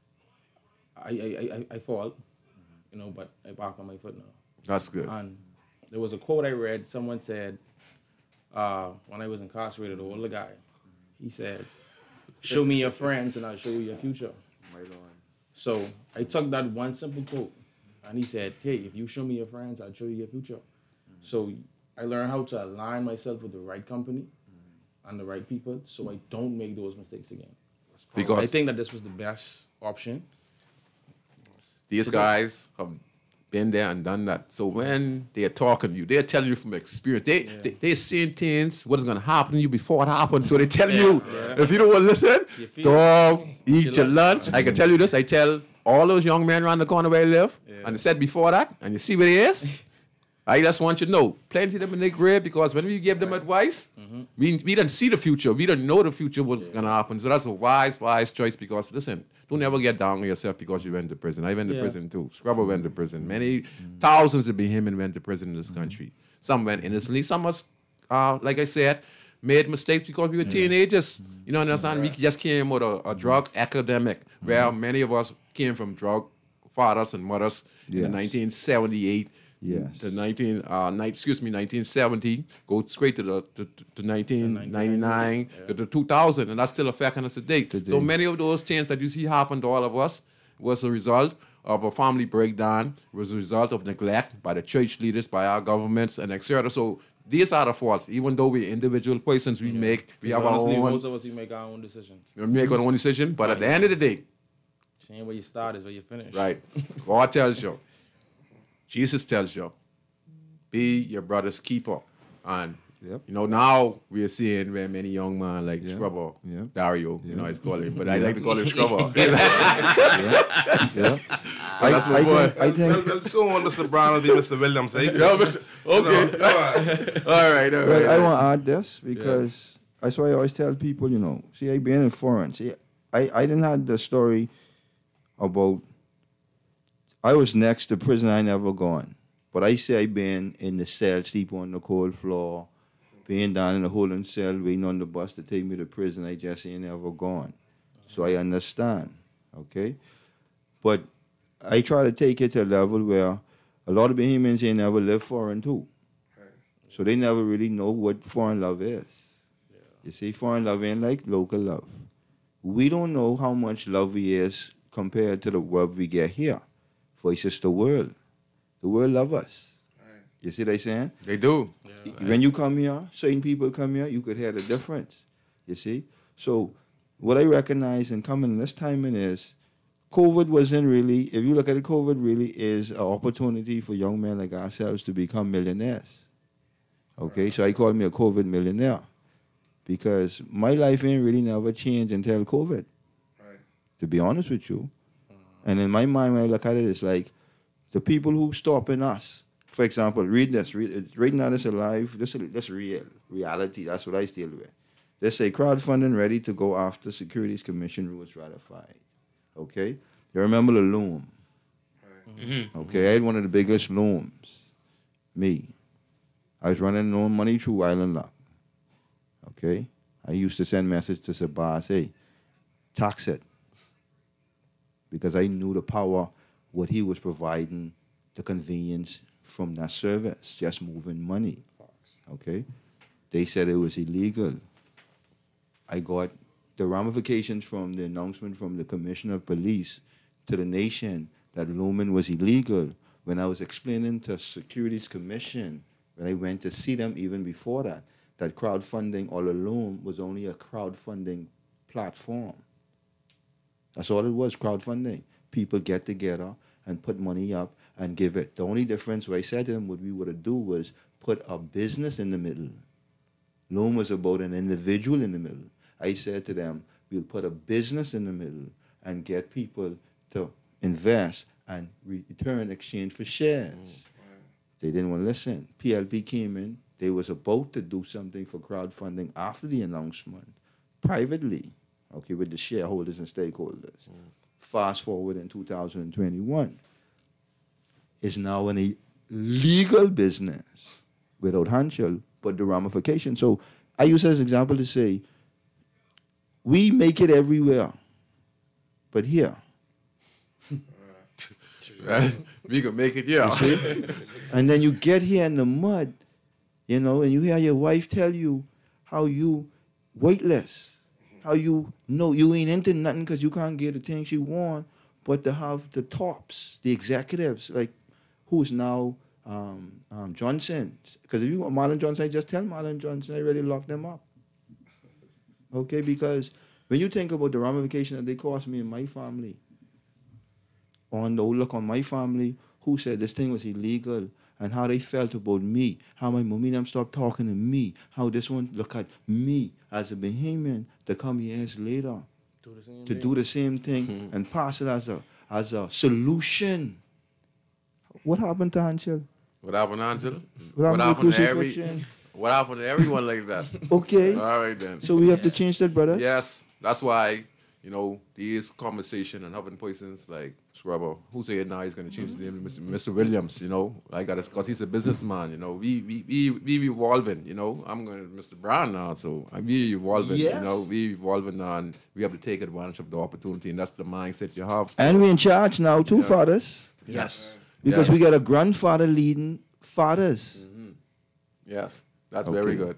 I fall, but I back on my foot now. That's good. And there was a quote I read. Someone said, when I was incarcerated, the older guy, he said, show me your friends and I'll show you your future. Right on. So I took that one simple quote and he said, hey, if you show me your friends, I'll show you your future. So I learned how to align myself with the right company and the right people so I don't make those mistakes again. Because I think that this was the best option. These guys have been there and done that. So when they're talking to you, they're telling you from experience. They're seeing things, what is going to happen to you before it happens. So they tell you, if you don't want to listen, dog, eat your lunch. I can tell you this. I tell all those young men around the corner where I live, and they said before that, and you see where it is, I just want you to know, plenty of them in their grave, because when we give them advice, we didn't see the future. We didn't know the future was going to happen. So that's a wise choice, because, listen, don't ever get down on yourself because you went to prison. I went to prison too. Scrubber went to prison. Many thousands of him went to prison in this country. Some went innocently. Some was, like I said, made mistakes because we were teenagers. You know what I'm saying? We just came with a drug epidemic, where many of us came from drug fathers and mothers in the 1978. Yes. To 1970, go straight to 1999, to the 2000, and that's still affecting us today. So many of those things that you see happen to all of us was a result of a family breakdown, was a result of neglect by the church leaders, by our governments, and etc. So these are the faults. Even though we're individual persons, we have our own. Most of us, we make our own decisions. We make our own decision, but at the end of the day, ain't where you start is where you finish. Right. God tells you. Jesus tells you, be your brother's keeper. And, you know, now we are seeing where many young men like Scrubber, Dario, you know, I call him, but I like to call him Scrubber. I think. Well, so on Mr. Brown will be Mr. Williams. Okay. All right. I want to add this because that's why I always tell people, you know, see, I been in foreign. See, I didn't have the story about I was next to prison. I never gone. But I say I been in the cell, sleep on the cold floor, being down in the holding cell, waiting on the bus to take me to prison. I just ain't never gone. So I understand, okay? But I try to take it to a level where a lot of Bahamians ain't never lived foreign too. So they never really know what foreign love is. You see, foreign love ain't like local love. We don't know how much love we is compared to the love we get here. For it's just the world. The world love us. Right. You see what I'm saying? They do. Yeah. When you come here, certain people come here, you could hear the difference. You see? So what I recognize in coming in this timing is COVID wasn't really, if you look at it, COVID really is an opportunity for young men like ourselves to become millionaires. Okay? Right. So I call me a COVID millionaire because my life ain't really never changed until COVID. Right. To be honest with you. And in my mind, when I look at it, it's like the people who stopping us. For example, read this. Right now, this alive. This real reality. That's what I deal with. They say crowdfunding ready to go after Securities Commission rules ratified. Okay? You remember the loom? Mm-hmm. Okay, I had one of the biggest looms. Me. I was running loan money through Island Lock. Okay? I used to send message to Sabas, hey, tax it. Because I knew the power, what he was providing, the convenience from that service, just moving money. Okay? They said it was illegal. I got the ramifications from the announcement from the Commissioner of Police to the nation that looming was illegal. When I was explaining to Securities Commission, when I went to see them even before that crowdfunding all alone was only a crowdfunding platform. That's all it was, crowdfunding. People get together and put money up and give it. The only difference, what I said to them, what we would do was put a business in the middle. Loan was about an individual in the middle. I said to them, we'll put a business in the middle and get people to invest and return exchange for shares. They didn't want to listen. PLP came in. They was about to do something for crowdfunding after the announcement, privately. Okay, with the shareholders and stakeholders. Fast forward in 2021, it's now an illegal business without handshell, but the ramifications. So I use it as an example to say, we make it everywhere, but here. Right. We can make it, yeah. And then you get here in the mud, You know, and you hear your wife tell you how you weightless, how you know you ain't into nothing because you can't get the things you want, but to have the tops, the executives, like who's now Johnson. Because if you want Marlon Johnson, I just tell Marlon Johnson, I already locked them up. Okay, because when you think about the ramification that they caused me and my family, on the look on my family, who said this thing was illegal, and how they felt about me, how my mommy and them stopped talking to me, how this one look at me as a Bahamian to come years later do the same thing and pass it as a solution. What happened to Angel? What happened to Angela? What happened to What happened to everyone like that? Okay. All right then. So we have to change that, brother? Yes. That's why, these conversation and having persons like Scrubber, who said now he's going to change his name to Mr. Williams, because he's a businessman, we evolving, I'm going to Mr. Brown now, so we evolving, we evolving and we have to take advantage of the opportunity, and that's the mindset you have. And we're in charge now, too, fathers. Yes. Because we got a grandfather leading fathers. Mm-hmm. Yes, that's very good.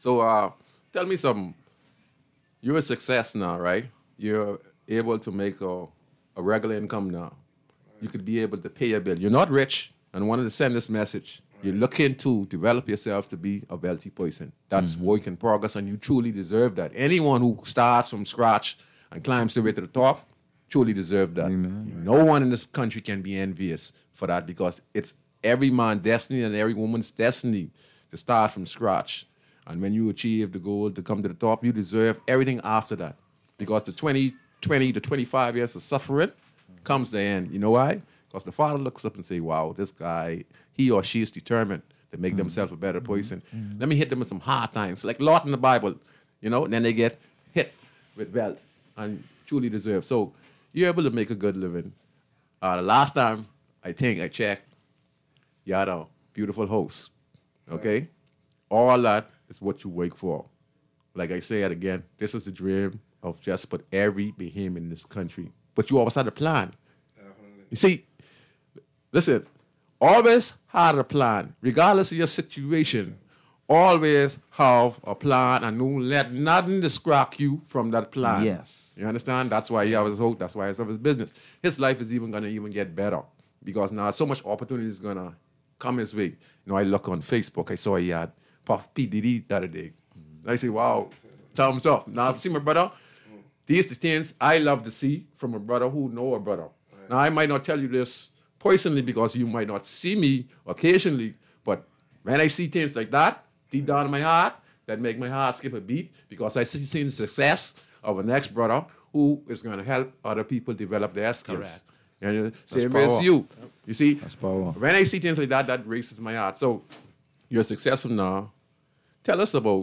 So tell me something. You're a success now, right? You're able to make a regular income now. You could be able to pay your bill. You're not rich, and wanted to send this message. You're looking to develop yourself to be a wealthy person. That's work in progress, and you truly deserve that. Anyone who starts from scratch and climbs the way to the top truly deserve that. Amen. No one in this country can be envious for that, because it's every man's destiny and every woman's destiny to start from scratch. And when you achieve the goal to come to the top, you deserve everything after that. Because the 20 to 25 years of suffering comes the end. You know why? Because the father looks up and say, wow, this guy, he or she is determined to make themselves a better person. Let me hit them with some hard times, like Lot in the Bible, and then they get hit with wealth and truly deserve. So you're able to make a good living. The last time I think I checked, you had a beautiful house, okay? All that is what you work for. Like I said again, this is the dream of just about every Bahamian in this country. But you always had a plan. Definitely. You see, listen, always had a plan. Regardless of your situation, always have a plan, and don't let nothing distract you from that plan. Yes. You understand? That's why he has his hope. That's why he has his business. His life is even going to get better, because now so much opportunity is going to come his way. I look on Facebook. I saw he had Puff P. Diddy the other day. I say, wow, thumbs up. Now, see my brother? These are the things I love to see from a brother who know a brother. Right. Now, I might not tell you this personally because you might not see me occasionally, but when I see things like that, deep down in my heart, that make my heart skip a beat, because I see the success of a next brother who is going to help other people develop their skills. Correct. And same as you. You see, that's power. When I see things like that, that races my heart. So you're successful now. Tell us about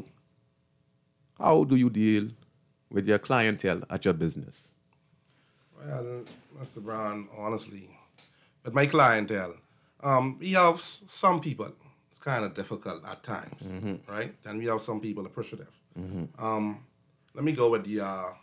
how do you deal with your clientele at your business? Well, Mr. Brown, honestly, with my clientele, we have some people, it's kind of difficult at times, right? And we have some people appreciative. Let me go with the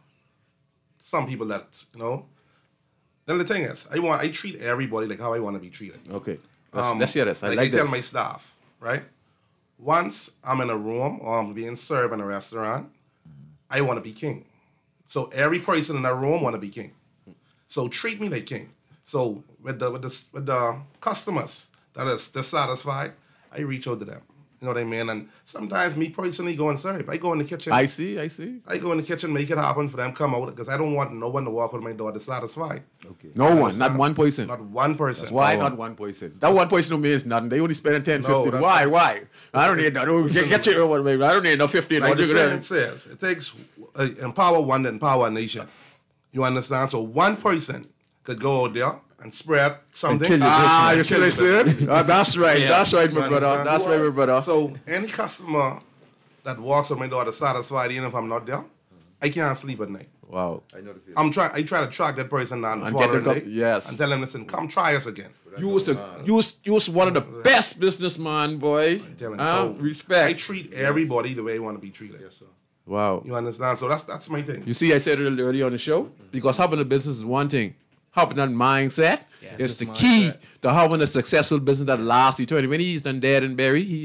some people that, Then the thing is, I treat everybody like how I want to be treated. Okay. Let's hear this. I like tell my staff, right? Once I'm in a room or I'm being served in a restaurant, I want to be king. So every person in that room want to be king. So treat me like king. So with the customers that is dissatisfied, I reach out to them. You know what I mean? And sometimes me personally go and serve. I go in the kitchen. I see. I go in the kitchen, make it happen for them, come out, because I don't want no one to walk with my door dissatisfied. Okay. No one, not one person. Not one person. That's why not one person? That one person don't mean nothing. They only spend 10, 15. Why? I don't need that. Get you, I don't need no 15. Like the saying says, it takes empower one to empower a nation. You understand? So one person could go out there and spread something. You see what I said? That's right. Yeah. That's right, my brother. That's right, my brother. So any customer that walks on my door dissatisfied, even if I'm not there, I can't sleep at night. Wow. I know the feeling. I try to track that person down the following day. Yes. And tell them, listen, come try us again. You was one of the best businessman, boy. So respect. I treat everybody the way I want to be treated. Yes, sir. Wow. You understand? So that's my thing. You see, I said it earlier on the show, because having a business is one thing. Having that mindset is the key to having a successful business that lasts eternity. When he's done dead and buried,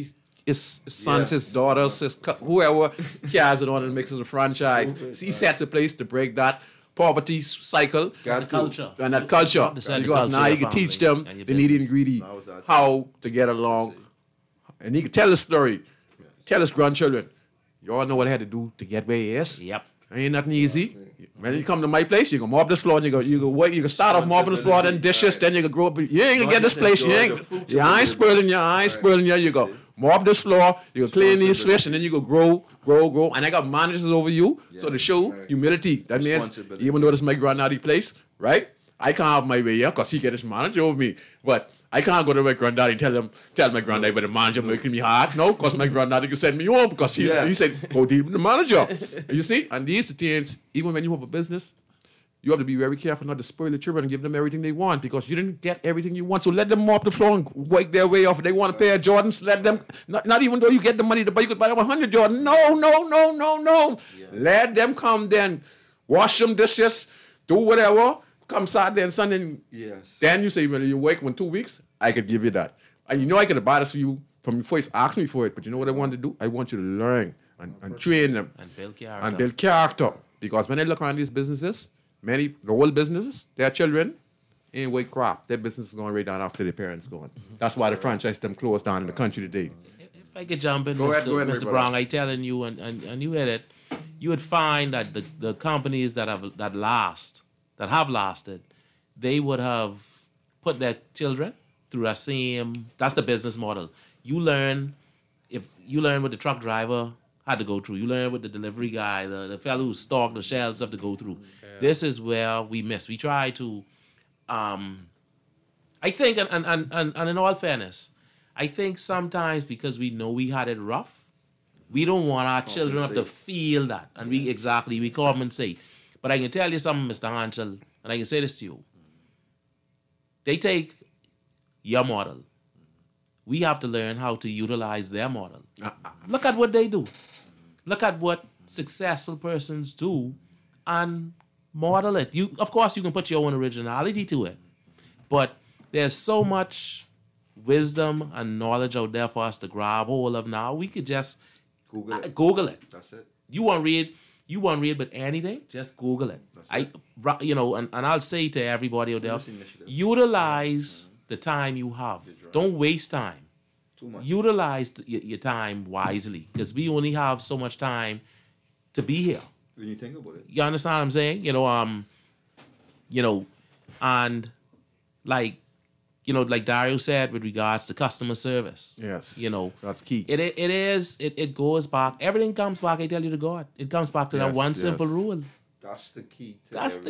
his sons, his daughters, whoever carries it on and makes it a franchise. He sets a place to break that poverty cycle culture. and that culture. Because now you can teach them the nitty and gritty how to get along. And he can tell a story. Tell his grandchildren. You all know what I had to do to get where he is. Yep. Ain't nothing easy. When you come to my place, you can mop this floor and you can start off mopping this floor, then dishes, then you can grow up. You ain't gonna get this place. I ain't spoiling you. You go mop this floor, you can clean these fish, and then you go grow. And I got managers over you, so to show humility. That means even though this is my granddaddy place, right? I can't have my way here because he get his manager over me. But I can't go to my granddaddy and tell my granddaddy but the manager making me hard. No, because my granddaddy can send me home because he said, go deal with the manager. You see? And these things, even when you have a business, you have to be very careful not to spoil the children and give them everything they want because you didn't get everything you want. So let them mop the floor and work their way off. If they want a pair of Jordans, let them, not even though you get the money to buy, you could buy them 100 Jordans. No. Let them come then, wash them dishes, do whatever. Come Saturday and Sunday. Yes. Then you say, when you work in 2 weeks, I could give you that. And you know I could have bought this for you from your first ask me for it. But you know what I want to do? I want you to learn and train them. And build character. Because when they look around these businesses, the old businesses, their children ain't wake crap. Their business is going right down after their parents gone. That's why the franchise them closed down in the country today. If I could jump in, Go ahead, Mr. Brown, I telling you, and you hit it, you would find that the companies that have lasted, they would have put their children through that's the business model. You learn what the truck driver had to go through. You learn what the delivery guy, the fellow who stocked the shelves have to go through. Yeah. This is where we miss. We try to, I think, and in all fairness, I think sometimes because we know we had it rough, we don't want our children to feel that. And we compensate. But I can tell you something, Mr. Hanschel, and I can say this to you. They take your model. We have to learn how to utilize their model. Look at what they do. Look at what successful persons do and model it. Of course, you can put your own originality to it. But there's so much wisdom and knowledge out there for us to grab hold of now. We could just Google it. That's it. You want to read but anything, just Google it. And I'll say to everybody out there, utilize the time you have. Don't waste time. Too much. Utilize your time wisely because we only have so much time to be here. When you think about it. You understand what I'm saying? And like Dario said with regards to customer service. Yes. That's key. It goes back. Everything comes back, I tell you to God. It comes back to that one simple rule. That's the key. That's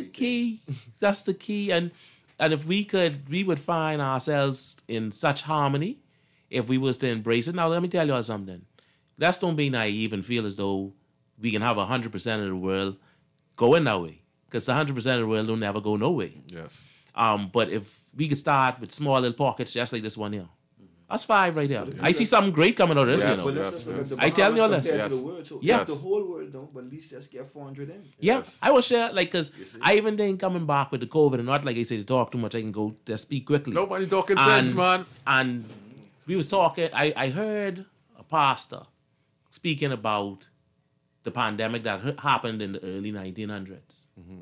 the key. And if we would find ourselves in such harmony if we was to embrace it. Now, let me tell you all something. Let's don't be naive and feel as though we can have 100% of the world going that way. Because 100% of the world don't never go no way. Yes. But if we could start with small little pockets just like this one here. That's 5 right there. I see something great coming out of this, I tell you all this. To the world, so yes. The whole world don't, but at least just get 400 in. Yeah, yes. I will share, because I even think coming back with the COVID, and not like I say to talk too much, I can go to speak quickly. Nobody talking sense, man. And we was talking, I heard a pastor speaking about the pandemic that happened in the early 1900s. Mm-hmm.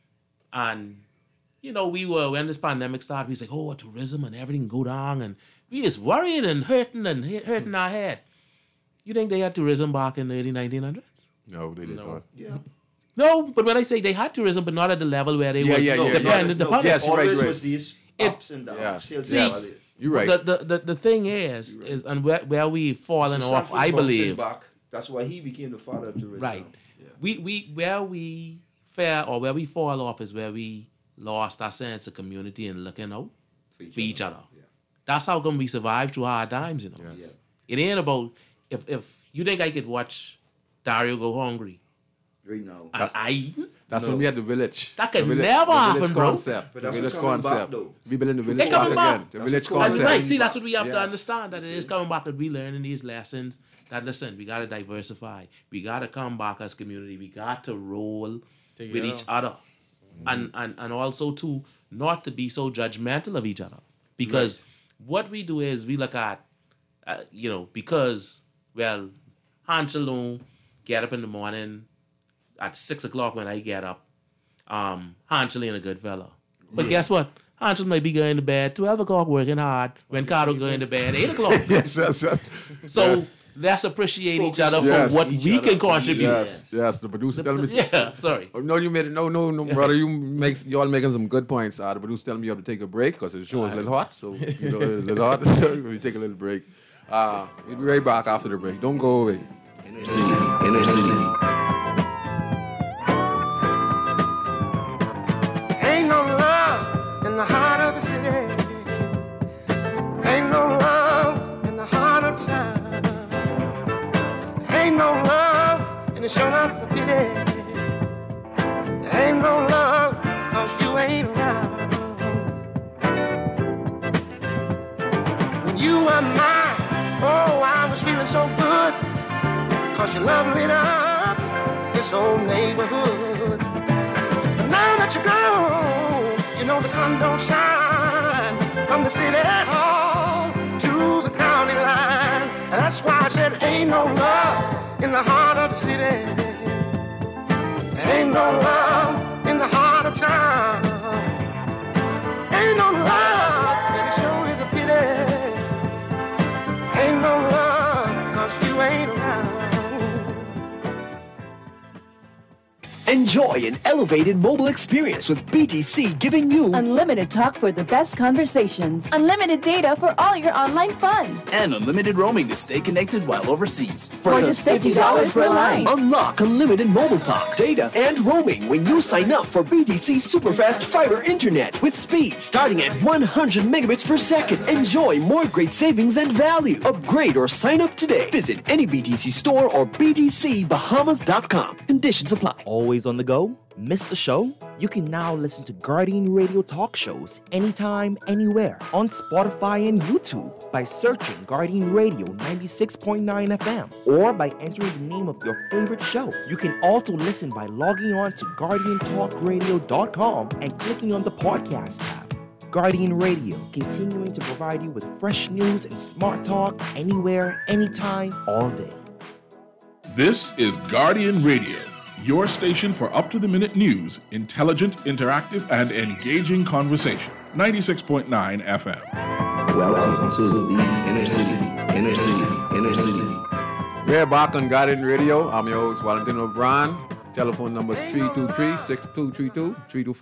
And when this pandemic started, we was like, tourism and everything go down, and we was worried and hurting our head. You think they had tourism back in the early 1900s? No, they did not. Yeah. No, but when I say they had tourism, but not at the level where they was dependent upon it. Yes, always was these ups and downs. You're right. The thing is and where we've fallen off, I believe. That's why he became the father of tourism. Right. Yeah. Where we fall off is where we lost our sense of community and looking out for each other. Yeah. That's how come we survive through hard times, Yes. Yeah. It ain't about if you think I could watch Dario go hungry. Right now. And I eat. That's when we had the village. That could never happen, bro. But the village concept. We building the village back again. The village concept. Right. See, that's what we have to understand, that it is coming back, that we learning these lessons, that listen, we got to diversify. We got to come back as community. We got to roll with each other. And also, too, not to be so judgmental of each other. Because what we do is we look at because, well, Hanchel get up in the morning at 6 o'clock when I get up. Hanchel ain't a good fella. But guess what? Hanchel might be going to bed 12 o'clock working hard when Carter going to bed 8 o'clock. Yes. So let's appreciate each other for what we can contribute. Yes. The producer telling me. Yeah, sorry. No, you made it. No, brother. Y'all making some good points. The producer telling me you have to take a break because the show is a little hot. So it's a little hot. We take a little break. We'll be right back after the break. Don't go away. Inner City. Ain't no love in the heart of the city. Ain't no love in the heart of town. Ain't no love in the show not for pity. Ain't no love cause you ain't around. When you were mine, oh, I was feeling so good. Cause your love lit up this whole neighborhood. But now that you're gone, you know the sun don't shine from the city hall to the county line. And that's why I said ain't no love in the heart of the city. Ain't no love in the heart of town. Ain't no love, and it sure is a pity. Ain't no love, cause you ain't around. Enjoy an elevated mobile experience with BTC, giving you unlimited talk for the best conversations, unlimited data for all your online fun, and unlimited roaming to stay connected while overseas. For just $50 per line. Unlock unlimited mobile talk, data, and roaming when you sign up for BTC Superfast Fiber Internet with speed starting at 100 megabits per second. Enjoy more great savings and value. Upgrade or sign up today. Visit any BTC store or btcbahamas.com. Conditions apply. Always on the go? Missed the show? You can now listen to Guardian Radio talk shows anytime, anywhere on Spotify and YouTube by searching Guardian Radio 96.9 FM or by entering the name of your favorite show. You can also listen by logging on to GuardianTalkRadio.com and clicking on the podcast tab. Guardian Radio, continuing to provide you with fresh news and smart talk anywhere, anytime, all day. This is Guardian Radio, your station for up-to-the-minute news, intelligent, interactive, and engaging conversation. 96.9 FM. Welcome to the Inner City. We're back on Guardian Radio. I'm your host, Valentino Brown. Telephone number is 323-6232,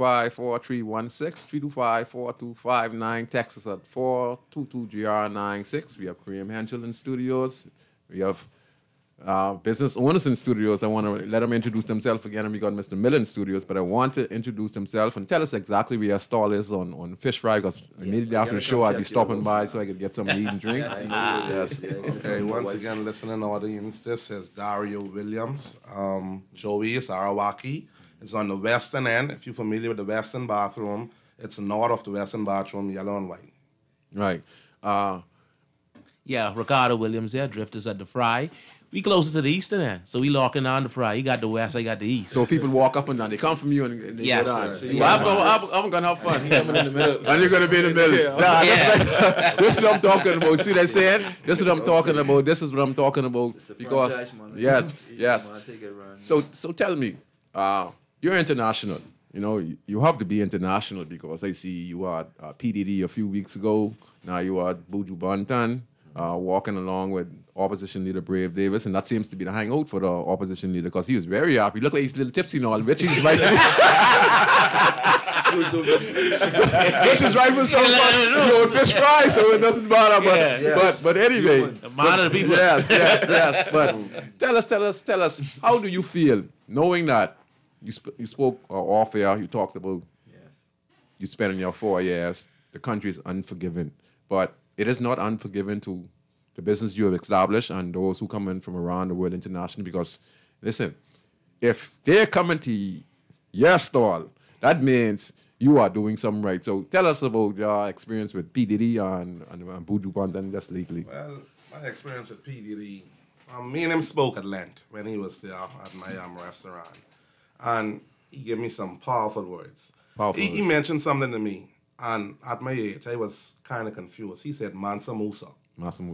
325-4316, 325-4259. Text us at 422-GR96. We have Kareem Henschel in studios. We have business owners in studios. I want to let them introduce themselves again, and we got Mr. Miller in studios, but I want to introduce himself and tell us exactly where your stall is on Fish Fry, because immediately after the show I'd be stopping by so I could get some to eat and drink. Yes. Okay, once again, listening audience, this is Dario Williams. Joey is Arawaki. It's on the western end. If you're familiar with the western bathroom, it's north of the western bathroom, yellow and white. Right. Yeah, Ricardo Williams there, Drifters at the Fry. We closer to the eastern end, so we locking on the Fry. You got the west, I got the east. So people walk up and down. They come from you and they yes. get on. So I'm going to have fun. And you're going to be in the middle. This is what I'm talking about. See that saying? This is what I'm talking about. This is what I'm talking about. Because, yes. So tell me, you're international. You know, you have to be international because I see you are at PDD a few weeks ago. Now you are at Buju Banton, walking along with opposition leader Brave Davis, and that seems to be the hangout for the opposition leader because he was very happy. He looked like he's a little tipsy now, which he's right. Which is right for some Fish Fry, so it doesn't matter. But anyway, the man of the people. Yes. But tell us, how do you feel knowing that you spoke off air? You talked about you spent in your 4 years. The country is unforgiving, but it is not unforgiving to the business you have established and those who come in from around the world internationally. Because, listen, if they're coming to your stall, that means you are doing something right. So tell us about your experience with P. Diddy and Buju Banton just lately. Well, my experience with P. Diddy, me and him spoke at length when he was there at my restaurant. And he gave me some powerful words. He mentioned something to me. And at my age, I was kind of confused. He said Mansa Musa. Mansa Musa,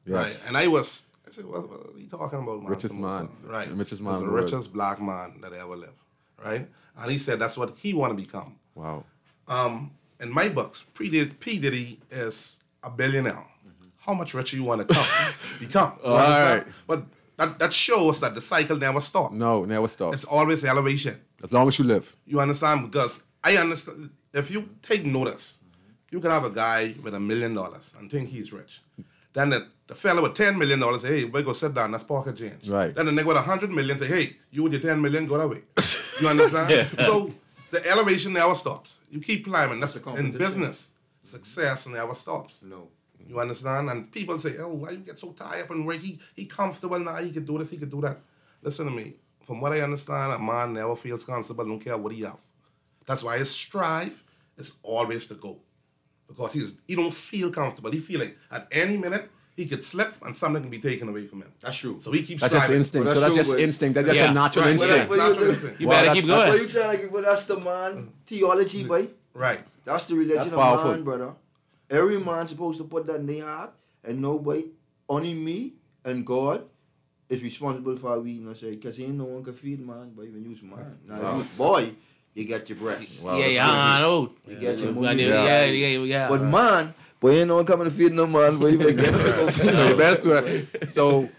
Right. And I said, what are you talking about, man? Richest man. Right. Richest man He's in the the world. richest black man that ever lived. Right? And he said that's what he want to become. Wow. In my books, P. Diddy is a billionaire. How much richer you want to become? You understand? Right. But that shows that the cycle never stops. No, never stops. It's always elevation. As long as you live. You understand? Because I understand, if you take notice, you can have a guy with $1 million and think he's rich. Then the fella with $10 million say, hey, boy, go sit down, that's pocket change. Right. Then the nigga with $100 million say, hey, you with your $10 million, go that way. You understand? Yeah. So the elevation never stops. You keep climbing. That's in business. Success never stops. No. You understand? And people say, oh, why you get so tied up and where he comfortable now, he could do this, he could do that. Listen to me. From what I understand, a man never feels comfortable, don't care what he have. That's why his strive is always to go. Because he don't feel comfortable. He feel like at any minute he could slip and something can be taken away from him. That's true. So he keeps That's striving. just instinct. So that's just instinct. That's just a natural Right. instinct. Natural instinct. You better keep going. What you trying to get? Well, that's the man theology, boy. Right. That's the religion That's of powerful. man, brother. Every man supposed to put that in their heart, and nobody, only me and God is responsible for we, you know, say, because ain't no one can feed man, but even use man. Now, use boy, you get your breath. Wow, I know. You get your Yeah, money. yeah. But man, boy, ain't no one coming to feed no man, but you better get it. So you best do it. So,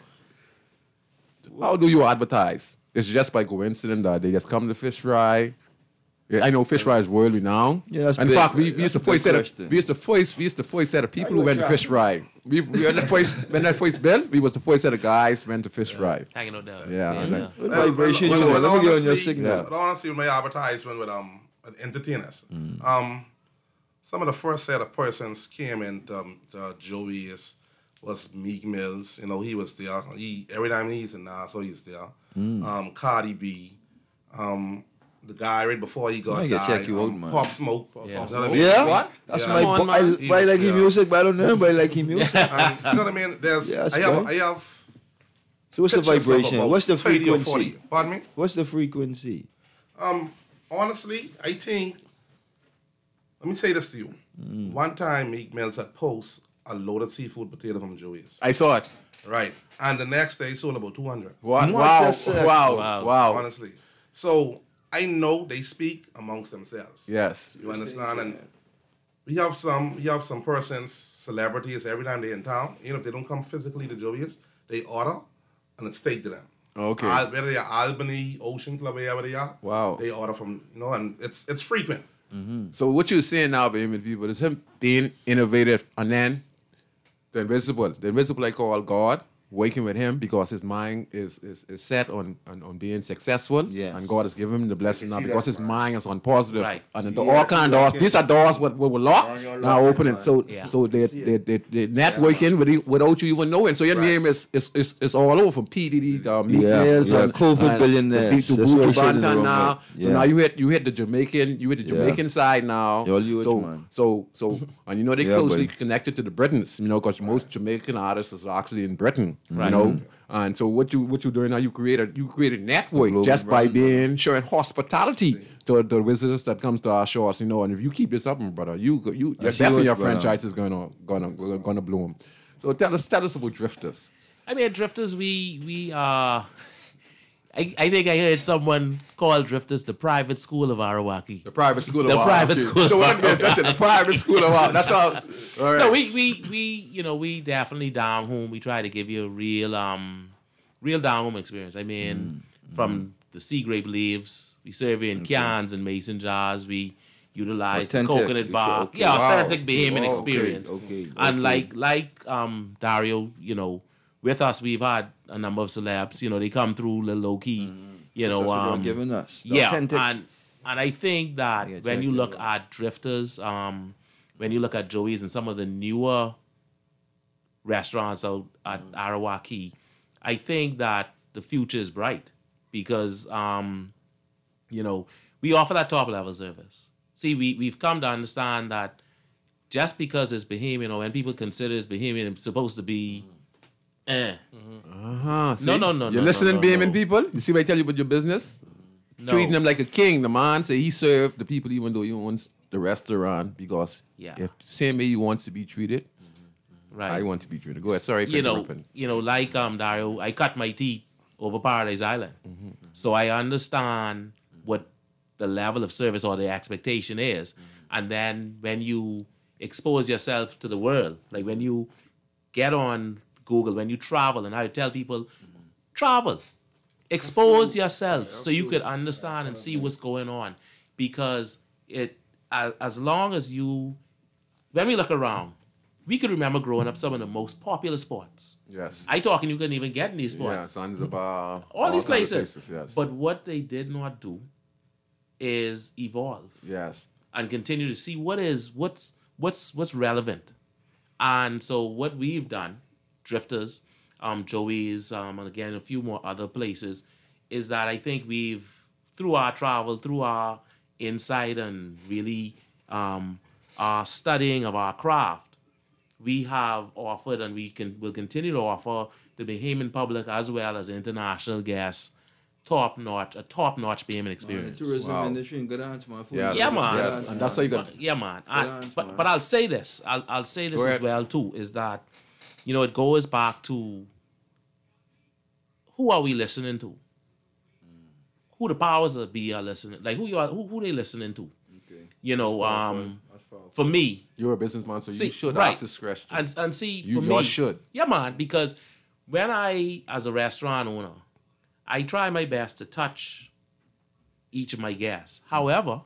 how do you advertise? It's just by coincidence that they just come to Fish Fry. Yeah, I know Fish Fry is world renowned. Yeah, that's in big. fact, we used to That's a voice big set. question. We used to voice set of people who you went to Fish attracted? Fry. We when that first built, we was the voice set of guys went to Fish Fry. Hanging no doubt. Yeah, and then- What vibration you want? Let me get on your signal. But honestly, with my advertisement with entertainers, some of the first set of persons came in Joey was Meek Mills. You know, he was there. Every time he's in so he's there. Cardi B. The guy right before he got I gotta died, check you out, man. Pop Smoke. Yeah. You know what I mean? Yeah? What? That's Yeah. my Come on, boy. I man. He like was his there. music, but I don't know anybody like his music. And, you know what I mean? There's Yes, I right. have So what's the pictures of vibration? about What's the 30 or 40. frequency? Pardon me? What's the frequency? Honestly, I think, let me say this to you. One time, Meek Mills had post a loaded seafood potato from Joey's. I saw it. Right. And the next day, he sold about 200. What? What Wow! the sick? Wow! Honestly. So, I know they speak amongst themselves. Yes. You understand? And we have some persons, celebrities, every time they're in town, even if they don't come physically to Joey's, they order and it's take to them. Okay. Whether they're Albany, Ocean Club, wherever they are, Wow. they order from, and it's frequent. So what you're saying now, baby, people, is him being innovative, and then the invisible I call God, working with him because his mind is set on being successful, Yes. and God has given him the blessing now because his mind is on positive, Right. and all kind of doors. These are doors what were locked, now opening. So Yeah. so they networking without you even knowing. So your name is all over from P Diddy, Meek Yeah, Mills, yeah, and COVID and billionaires. to That's what Buju we said in the Banton room, now. right? So Yeah. now you hit the Jamaican side now. Yo, you so man. so and they Yeah, closely boy. connected to the Britons, because most Jamaican artists are actually in Britain, Right. And so what you doing now? You created network Global just by brand. showing hospitality to the visitors that comes to our shores, And if you keep this up, brother, you're definitely your franchise is gonna bloom. So tell us about Drifters. I mean, Drifters, we I think I heard someone call Drifters the private school of Arawaki. The private school of The art. private school So of what is that's it? The private school of art. That's all. All right. No, we definitely down home. We try to give you a real down home experience. I mean, from the sea grape leaves, we serve you in cans and mason jars. We utilize the Authentic. coconut bark. Okay. Yeah, Wow. authentic Bahamian Oh, okay, experience. okay, And okay. like Dario, with us we've had a number of celebs. They come through a little low key. That's what you're giving us. The Yeah, authentic. and I think that Yeah, when check you it look out. at Drifters, when you look at Joey's and some of the newer restaurants out at Arawaki, I think that the future is bright because we offer that top level service. See, we've come to understand that just because it's Bahamian, or when people consider it's Bahamian, it's supposed to be See? No. You're listening, no, Bahamian no. people? You see what I tell you about your business? No. Treating them like a king. The man say he served the people even though he owns the restaurant because Yeah. if the same way he wants to be treated, Right. I want to be junior. Go ahead. Sorry for interrupting. Like Dario, I cut my teeth over Paradise Island. Mm-hmm. So I understand what the level of service or the expectation is. And then when you expose yourself to the world, like when you get on Google, when you travel, and I tell people, travel, expose yourself so you could understand and see what's going on. Because as long as when we look around, we could remember growing up some of the most popular sports. Yes. I talking you couldn't even get in these sports. Yeah, Zanzibar. all these kinds of places. Yes. But what they did not do is evolve. Yes. And continue to see what's relevant. And so what we've done, Drifters, Joey's, and again a few more other places, is that I think we've, through our travel, through our insight and really our studying of our craft, we have offered and will continue to offer the Bahamian public as well as international guests a top-notch Bahamian experience. The tourism industry in good hands, man. Yeah, man. Yes. And that's how you got. Yeah, man. But I'll say this. I'll say this Go as ahead. well too. Is that it goes back to who are we listening to? Who the powers that be are listening? Like who they listening to? Okay. For me, You're a businessman, so you should right. ask this question. And see, You for me, should. Yeah, man. Because when I, as a restaurant owner, I try my best to touch each of my guests. However,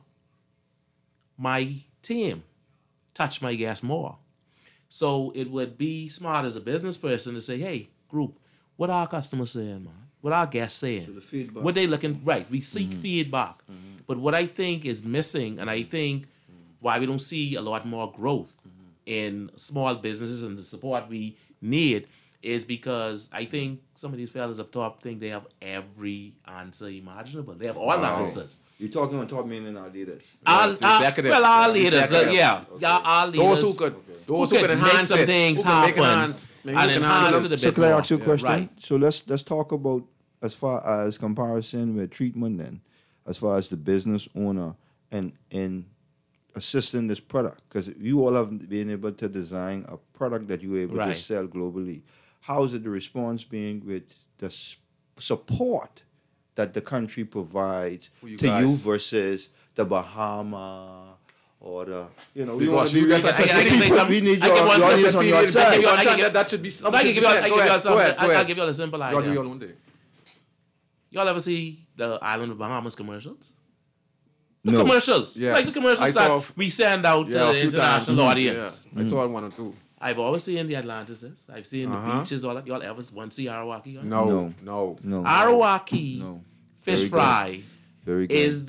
my team touch my guests more. So it would be smart as a business person to say, hey, group, what our customers saying, man? What our guests saying? So the feedback. What they looking, right, we seek feedback. But what I think is missing, and I think why we don't see a lot more growth in small businesses and the support we need, is because I think some of these fellas up top think they have every answer imaginable. They have all the answers. You're talking on top meaning our leaders. Our leaders, our leaders. Those who could enhance make some things happen and enhance it a bit So can I more. ask you a question? Right. So let's talk about as far as comparison with treatment then, as far as the business owner and in assisting this product, because you all have been able to design a product that you're able to Right. sell globally. How is it the response being with the support that the country provides you to you guys? versus the Bahama or the, we Because want to you be guys are because I can say something. we need I your give one audience session on your period. side. That should be something. I'll give you a simple Y'all do idea. your own thing. Y'all ever see the Island of Bahamas commercials? The No. commercials. Yes. Like the commercials I that saw- we send out to Yeah, a the few times. international audience. Yeah. I saw one or two. I've always seen the Atlantises. I've seen the Uh-huh. beaches, all that. Y'all ever want to see Arawaki? No. Arawaki No. fish Very good. fry Very good. is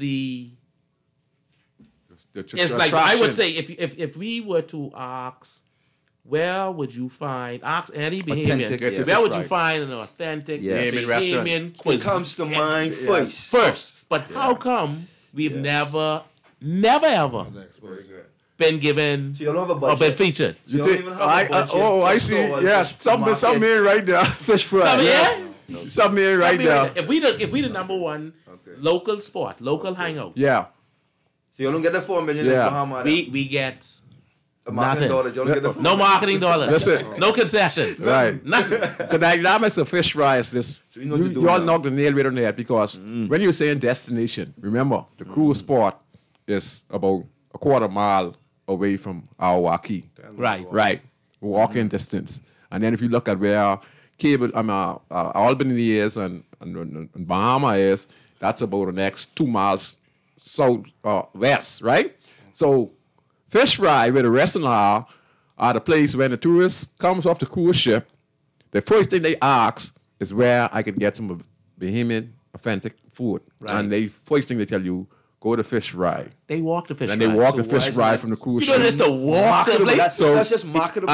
it's like, I would say, if we were to ask, where would you find, ask any Bahamian, Authentic, yeah. where would Fish you fry. find an authentic Yes. Bahamian restaurant. Bahamian It cuisine? comes to mind first. First. But how come we've never ever been given So you don't have a or budget. been featured? You don't even have a budget. I see. So, Yes, market something here right there. Fish fry. Something, yes. yeah? Something here right Something there. like that. If we the number one local sport, local hangout, Yeah. So you don't get the 4 million in Yeah. Bahama. we get the marketing nothing. dollars. You don't get the 4 No marketing dollars. That's it. No concessions. Right. Nothing. The dynamics of fish fry is this. So you know what to do you all now. knocked the nail right on the head because when you're saying destination, remember the cruise spot is about a quarter mile away from Arawaki. Right. Right. Walking distance. And then if you look at where Albany is and Bahama is, that's about the next 2 miles south west, right? So fish fry where the restaurant are the place when the tourist comes off the cruise ship, the first thing they ask is where I can get some Bahamian authentic food. Right. And the first thing they tell you, go to fish fry. They walk the fish And fry. they walk So the fish why is fry that- from the cruise You ship. don't just to walk to the place. That's just marketable.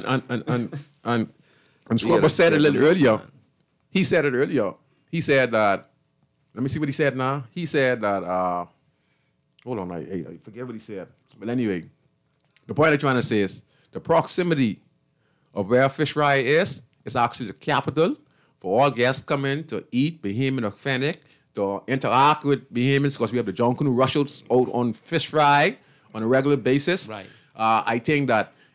And Scrubber said it a little earlier. He said it earlier. He said that, let me see what he said now. He said that, hold on, I forget what he said. But anyway, the point I'm trying to say is the proximity of where Fish Fry is actually the capital for all guests coming to eat Bahamian authentic, to interact with Bahamians because we have the John Canoe rush out on Fish Fry on a regular basis. Right. I think that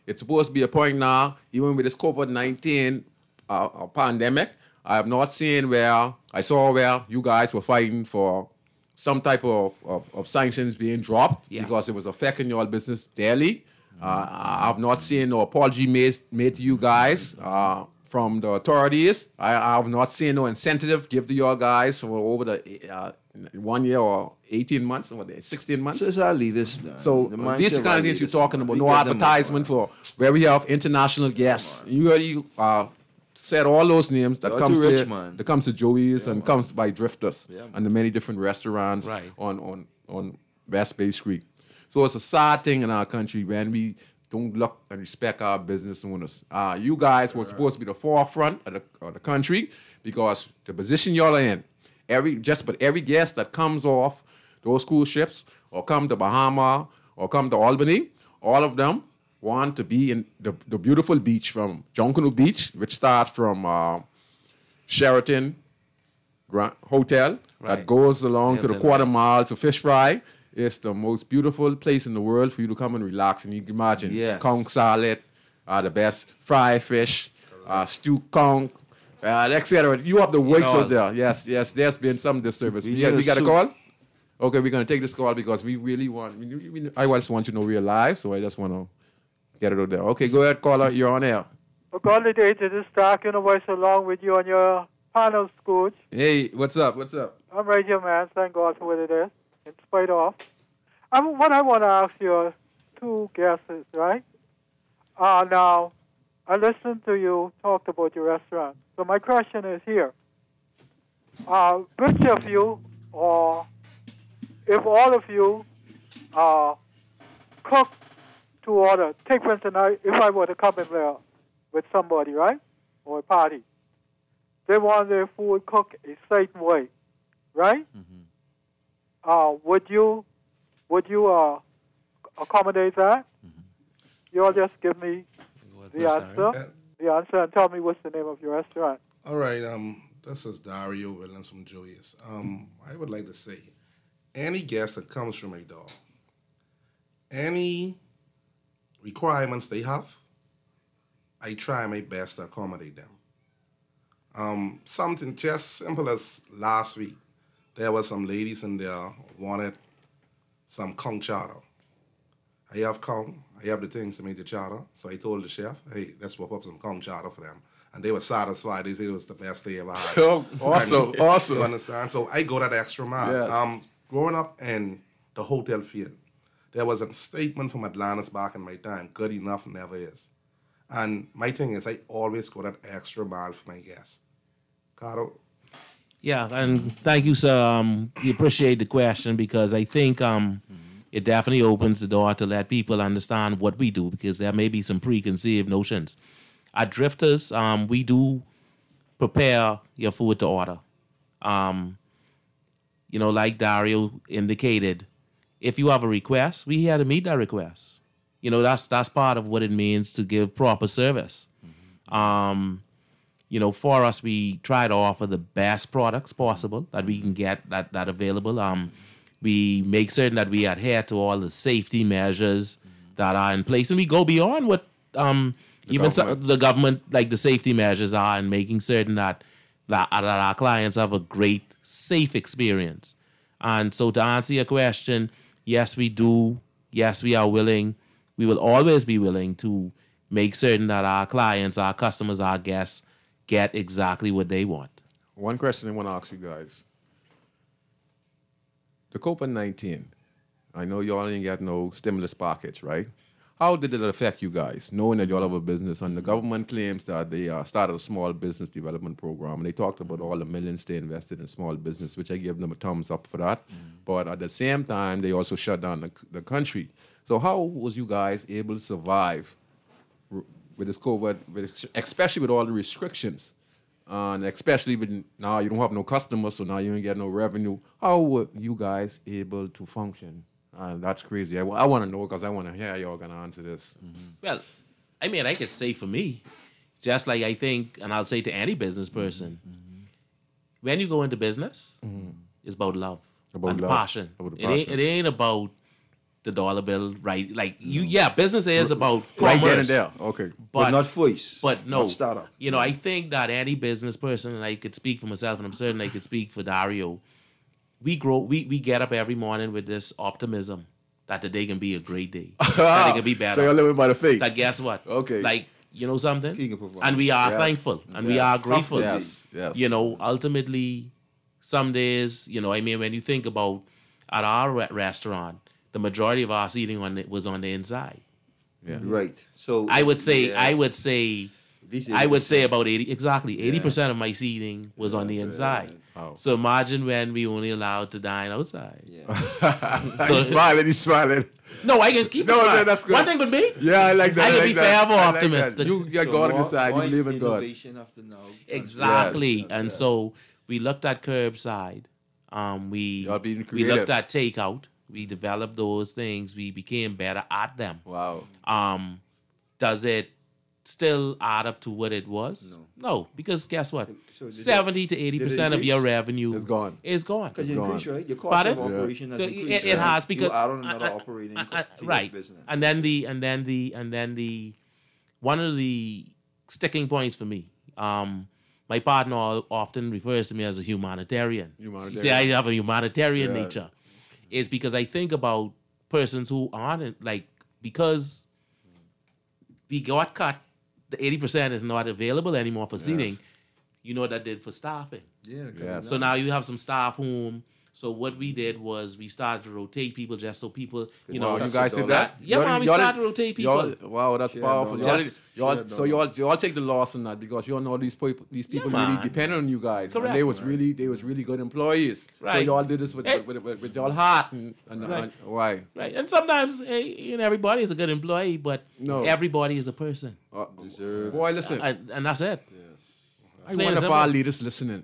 it's supposed to be a point now, even with this COVID-19 pandemic, I have not seen where you guys were fighting for some type of sanctions being dropped because it was affecting your business daily. I've not seen no apology made to you guys from the authorities. I have not seen no incentive give to your guys for over the 1 year or 18 months or 16 months. So it's our leaders. So these kind of things you're talking about. No advertisement for where we have international guests. You already said all those names that comes to Joey's and comes by Drifters and the many different restaurants on West Bay Street. So it's a sad thing in our country when we don't look and respect our business owners. You guys were supposed to be the forefront of the country because the position y'all are in. Every guest that comes off those cruise ships or come to Bahama or come to Albany, all of them want to be in the beautiful beach from Junkanoo Beach, which starts from Sheraton Hotel that goes along to the quarter mile to Fish Fry. It's the most beautiful place in the world for you to come and relax. And you can imagine conch salad, the best fried fish, stew conch, etc. You have the works out there. Yes. There's been some disservice. We got a call? Okay, we're going to take this call because we really want... I just want you to know we're live, so I just want to get it out there. Okay, go ahead, caller. You're on air. Godly day to this Stark Universe along with you on your panel, Scooch. Hey, what's up? I'm right here, man. Thank God for what it is. In spite of. What I want to ask you, two guesses, right? Now, I listened to you talk about your restaurant. So my question is here. Which of you, or if all of you cook to order, take for instance, if I were to come in there with somebody, right, or a party, they want their food cooked a certain way, right? Would you accommodate that? You'll just give me the answer and tell me what's the name of your restaurant. All right, this is Dario Williams from Joey's. I would like to say, any guest that comes through my door, any requirements they have, I try my best to accommodate them. Something just simple as last week, there were some ladies in there wanted some conch chowder. I have conch, I have the things to make the chowder, so I told the chef, hey, let's whip up some conch chowder for them. And they were satisfied. They said it was the best they ever had. Oh, awesome. You understand? So I go that extra mile. Yes. Growing up in the hotel field, there was a statement from Atlantis back in my time, good enough never is. And my thing is, I always go that extra mile for my guests. Carl? Yeah, and thank you, sir. We appreciate the question because I think it definitely opens the door to let people understand what we do because there may be some preconceived notions. At Drifters, we do prepare your food to order. Like Dario indicated, if you have a request, we're here to meet that request. That's part of what it means to give proper service. For us, we try to offer the best products possible that we can get that available. We make certain that we adhere to all the safety measures that are in place, and we go beyond what the government, like the safety measures are, and making certain that our clients have a great, safe experience. And so to answer your question, yes, we do. Yes, we are willing. We will always be willing to make certain that our clients, our customers, our guests get exactly what they want. One question I want to ask you guys. The COVID-19, I know y'all ain't got no stimulus package, right? How did it affect you guys, knowing that y'all have a business? And the government claims that they started a small business development program, and they talked about all the millions they invested in small business, which I give them a thumbs up for that. But at the same time, they also shut down the country. So how was you guys able to survive with this COVID, especially with all the restrictions? And especially with now you don't have no customers, so now you ain't get no revenue. How were you guys able to function? That's crazy. I want to know because I want to hear y'all gonna answer this. Well, I could say for me, just like I think, and I'll say to any business person, when you go into business, it's about love and passion. It ain't about the dollar bill, right? Like business is about right commerce, then and there. Okay, but not voice. But no, not startup. I think that any business person, and I could speak for myself, and I'm certain I could speak for Dario. We get up every morning with this optimism that the day can be a great day, that it can be better. So you're living by the faith. That guess what? Okay, like you know something, and we are thankful and we are grateful. Yes. Ultimately, some days, when you think about at our restaurant, the majority of our seating was on the inside. Yeah. Right. So I would say about 80% of my seating was on the inside. Oh. So imagine when we only allowed to dine outside. Yeah. So he's smiling. No, I can keep smiling. That's good. One thing would be. Yeah, I like that. I can be forever optimistic. You got God on your side. You believe in God. Exactly. Yes. And so we looked at curbside. We looked at takeout. We developed those things. We became better at them. Wow. Does it still add up to what it was? No, because guess what? 70 to 80% of your revenue is gone. Because you increase, right? Your cost of operation has increased. It has, because you add on another operating right. business. And then the one of the sticking points for me. My partner often refers to me as a humanitarian. See, I have a humanitarian nature. Is because I think about persons who aren't because we got cut, the 80% is not available anymore for seating. You know what that did for staffing. Yeah. So now you have some staff home. So what we did was we started to rotate people just so people, you guys did that? Yeah, we started to rotate people. Wow, that's powerful. Y'all take the loss in that because y'all know these people really depend on you guys. Correct. And they was really good employees. Right. So y'all did this with y'all heart and why? Right. And sometimes everybody is a good employee, but everybody is a person. Boy, listen. And that's it. Yes. I wonder if our leaders listening.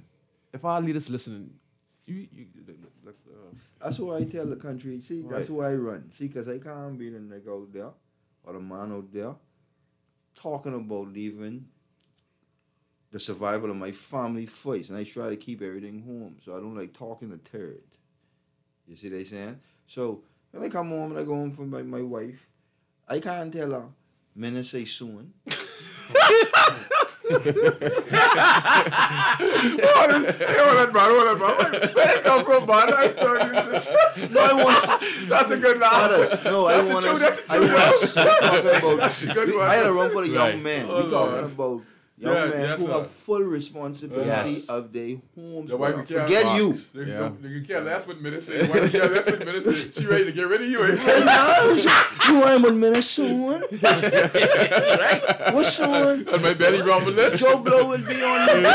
That's why I tell the country, see, that's why I run. See, because I can't be the nigga out there or the man out there talking about leaving the survival of my family first. And I try to keep everything home. So I don't like talking a third. You see what I'm saying? So when I come home and I go home from my wife, I can't tell her, men say soon. Hold on, bro. Where did it come from, man? No, I want. That's a good laugh. No, I want to. I had a run for the young men. We're talking about young men who have full responsibility of their homes. Forget you. You can't last with minutes. She ready to get rid of you. You ain't with minutes soon. What's soon? And my belly rumbling. Joe Blow will be on the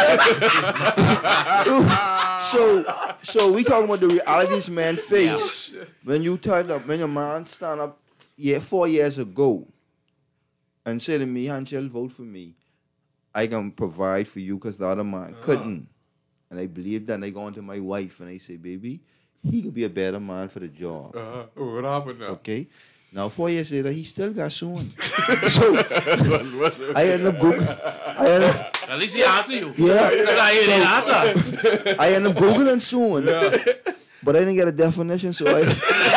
So we talking about the realities man face. When you turn up, when your man stand up 4 years ago and say to me, Hanchel, vote for me. I can provide for you because the other man couldn't. And I believe that. And I go on to my wife and I say, baby, he could be a better man for the job. What happened now? Okay. Now, 4 years later, he still got sued. So, I end up Googling. At least he answered you. Yeah. I end up Googling soon. Yeah. But I didn't get a definition, so I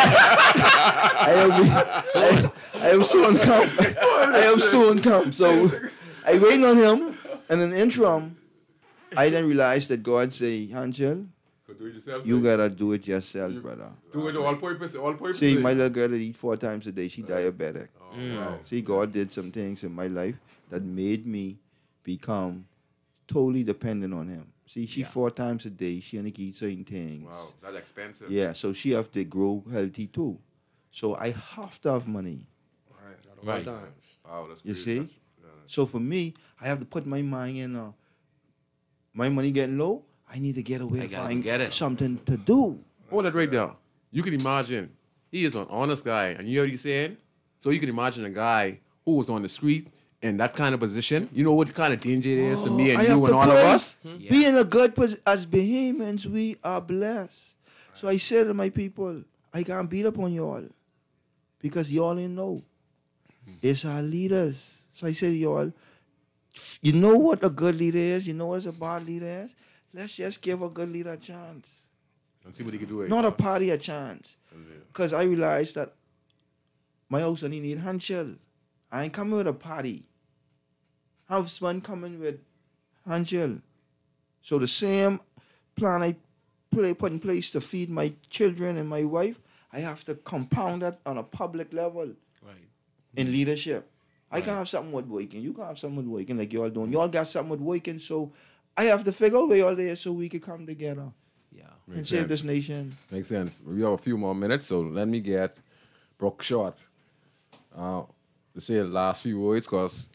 am soon come. I am soon come. So I waiting on him, and in the interim, I then realized that God say, Hanchel, you gotta do it yourself, brother. Do it all purpose. See, my little girl that eat 4 times a day, she diabetic. Wow. See, God did some things in my life that made me become totally dependent on him. See, she 4 times a day, she only eat certain things. Wow, that's expensive. Yeah, so she have to grow healthy too. So I have to have money. Right. Wow, that's you great. see? So for me, I have to put my mind in, my money getting low, I need to get away to find something to do. Hold that right there. You can imagine, he is an honest guy, and you hear what he's saying? So you can imagine a guy who was on the street in that kind of position. You know what kind of danger it is to me and you and all of us? Yeah. Being a good person, as Bahamians, we are blessed. So I said to my people, I can't beat up on y'all because y'all ain't know. It's our leaders. So I said to y'all, you know what a good leader is? You know what a bad leader is? Let's just give a good leader a chance. And see what he can do. Not a party a chance. Because I realized that my house only need handshell. I ain't coming with a party. Have fun coming with handshell. So the same plan I put in place to feed my children and my wife, I have to compound that on a public level. Right. In leadership. I can have something with working. You can have something with working like y'all doing. Y'all got something with working, so I have to figure out where y'all there so we can come together. Yeah. And save this nation. Makes sense. We have a few more minutes, so let me get Brooke Short to say the last few words, because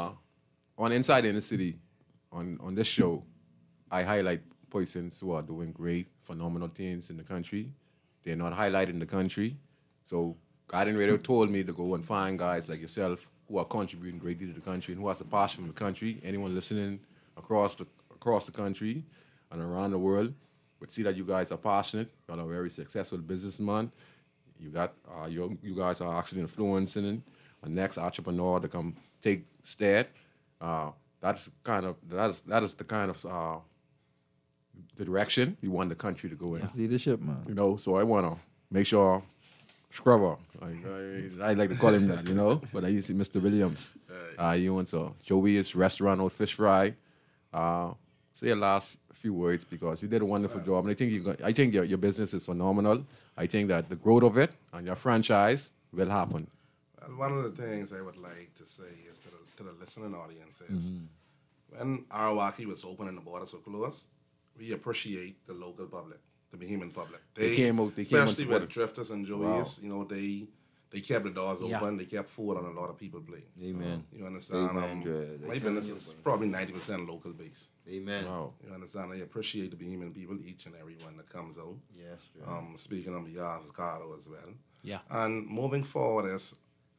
on Inside Inner City, on this show, I highlight persons who are doing great, phenomenal things in the country. They're not highlighted in the country. So Guardian Radio told me to go and find guys like yourself who are contributing greatly to the country and who has a passion for the country. Anyone listening across the country and around the world would see that you guys are passionate. You're a very successful businessman. You guys are actually influencing a next entrepreneur to come take stead. That is the kind of the direction we want the country to go in. Leadership, man. You know, so I want to make sure Scrubber, I like to call him that, you know, but I used to Mr. Williams. You and so Joey's Restaurant Old Fish Fry. Say your last few words, because you did a wonderful job, and I think your business is phenomenal. I think that the growth of it and your franchise will happen. Well, one of the things I would like to say is to the listening audience is when Arawaki was open and the borders were closed, we appreciate the local public, the Bahamian public. They came out, especially with Drifters and Joey's. You know, they kept the doors open. They kept food on a lot of people's plate. Amen. You understand? My business is probably 90% local based. Amen. Wow. You understand? I appreciate the Bahamian people, each and every one that comes out. Yes. Speaking on behalf of Carlo as well. Yeah. And moving forward is,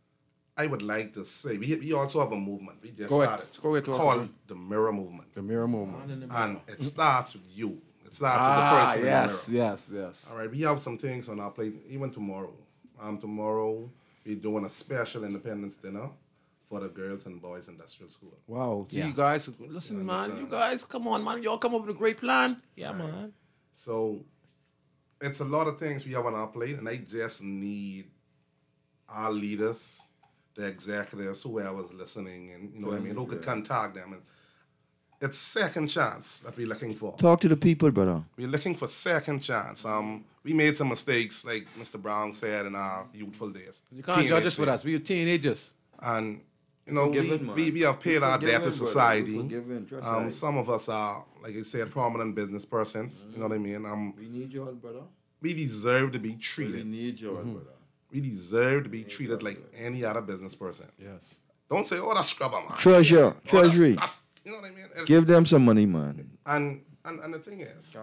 I would like to say, we also have a movement. We just started called the Mirror Movement. The Mirror Movement. And it starts with you. It starts with the person in the mirror. Yes. All right, we have some things on our plate, even tomorrow. Tomorrow, we're doing a special Independence dinner for the Girls and Boys Industrial School. Wow. See, you guys, listen, man. You guys, come on, man. Y'all come up with a great plan. Yeah, man. So, it's a lot of things we have on our plate, and I just need our leaders, the executives, whoever's listening, and you know what I mean, who could contact them. And it's second chance that we're looking for. Talk to the people, brother. We're looking for second chance. We made some mistakes, like Mr. Brown said, in our youthful days. You can't judge us for that. We're teenagers. And, you know, we have paid our debt to society. Some of us are, like I said, prominent business persons. You know what I mean? We need you all, brother. We deserve to be treated. We need you all, brother. We deserve to be treated like any other business person. Yes. Don't say, that's Scrubber, man. Treasury. That's, you know what I mean? Give them some money, man. And the thing is,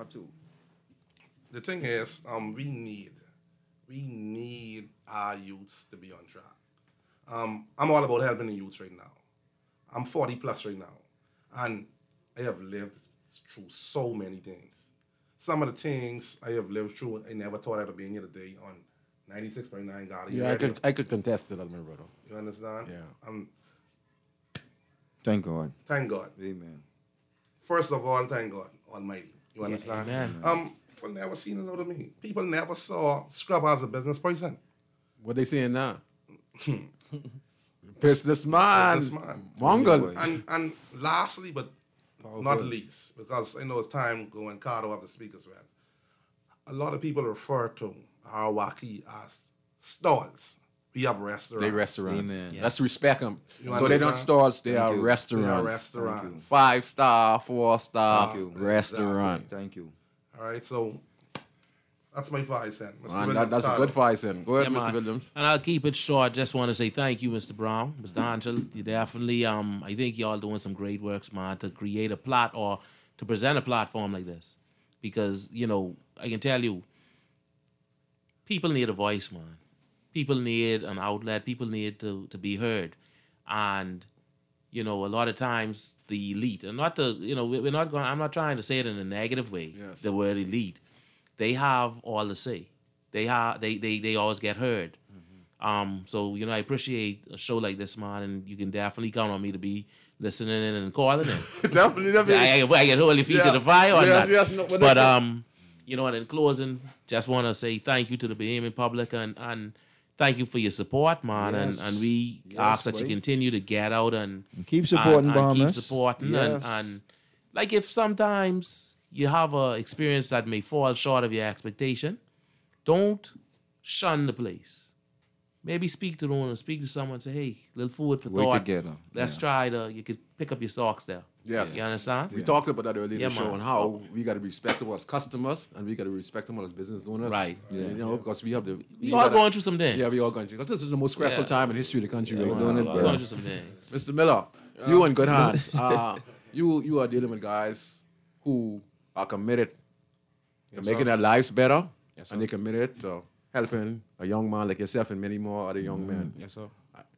we need our youths to be on track. I'm all about helping the youth right now. I'm 40 plus right now, and I have lived through so many things. Some of the things I have lived through, I never thought I'd be in here today on 96.9 Guardian. Yeah, I could contest to that, my brother. You understand? Yeah. Thank God. Thank God. Amen. First of all, thank God Almighty. You Yeah, understand? amen. People never seen a lot of me. People never saw Scrubber as a business person. What they saying now? Businessman. Mongol. And lastly, but not least, because I know it's time going, Cardo have to speak as well. A lot of people refer to Arawaki as stalls. We have restaurants. They restaurants. Amen. Let's respect them. You So they're not stores, they are restaurants. They are restaurants. 5-star, 4-star restaurant. Thank you. All right, so that's my 5 cents. Mr. Man, Williams, that's a Cardo. good 5 cents. Go ahead, Yeah, Mr. man. Williams. And I'll keep it short. Just want to say thank you, Mr. Brown, Mr. Angel. You definitely, I think y'all doing some great works, man, to create a plot or to present a platform like this. Because, you know, I can tell you, people need a voice, man. People need an outlet. People need to be heard. And, you know, a lot of times the elite, and not to, you know, I'm not trying to say it in a negative way, the word elite. They have all the say. They always get heard. So, you know, I appreciate a show like this, man, and you can definitely count on me to be listening in and calling in. Definitely. I get hold your feet to the fire on that. Yes, no, but, you know, and in closing, just want to say thank you to the Bahamian public and thank you for your support, man. Yes. And we Yes, ask that you boy. continue to get out and keep supporting and Bahamas. keep supporting. Yes. And like if sometimes you have a experience that may fall short of your expectation, don't shun the place. Maybe speak to the owner, speak to someone, say, hey, little food for Work thought. together. Let's try you could pick up your socks there. Yes. You understand? We talked about that earlier in Yeah, the show man. and how we got to respect them as customers and we got to respect them as business owners. Right. You know, because we have the... We all going through some things. Yeah, we all going through. Because this is the most stressful time in history of the country. Yeah, right we're now. going through some things. Mr. Miller, you in good hands. You are dealing with guys who are committed to Yes, making sir. their lives better. Yes, And sir. they're committed to helping a young man like yourself and many more other young men. Yes, sir.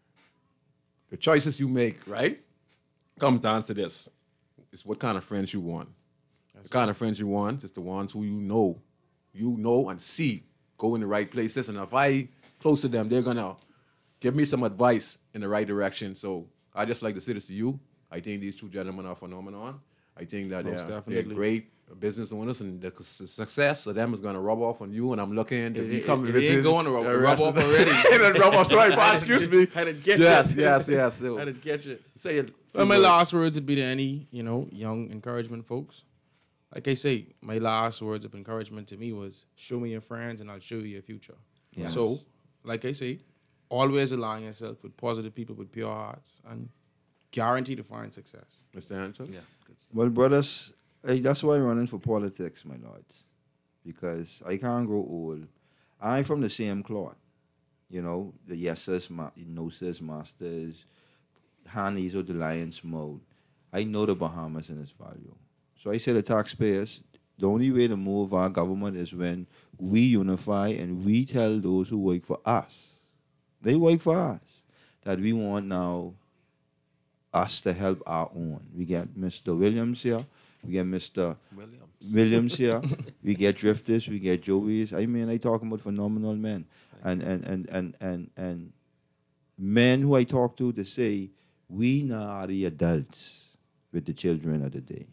The choices you make, right, comes down to this. It's what kind of friends you want. The kind of friends you want is the ones who you know and see go in the right places. And if I close to them, they're going to give me some advice in the right direction. So I just like to say this to you. I think these two gentlemen are phenomenon. I think that Most they're definitely. great business owners, and the success of them is going to rub off on you. And I'm looking to become it ain't going to rub off already. It rub off. Sorry, Bob, excuse me. Had to get yes, it. yes. Had to get it. Say it. Well, my last words would be to any, young encouragement folks. Like I say, my last words of encouragement to me was, show me your friends and I'll show you your future. Yes. So, like I say, always align yourself with positive people with pure hearts and guarantee to find success. Mr. Hanchel? Yeah. Well, brothers, that's why I'm running for politics, my lords. Because I can't grow old. I'm from the same cloth. The yesers, nosers, masters, honeys or the lion's mode. I know the Bahamas and its value. So I say the taxpayers, the only way to move our government is when we unify and we tell those who work for us, they work for us, that we want now us to help our own. We get Mr. Williams here, we get Mr. Williams here, we get Drifters, we get Joey's. I mean, I talking about phenomenal men. And men who I talk to, they say, we now are the adults with the children of the day.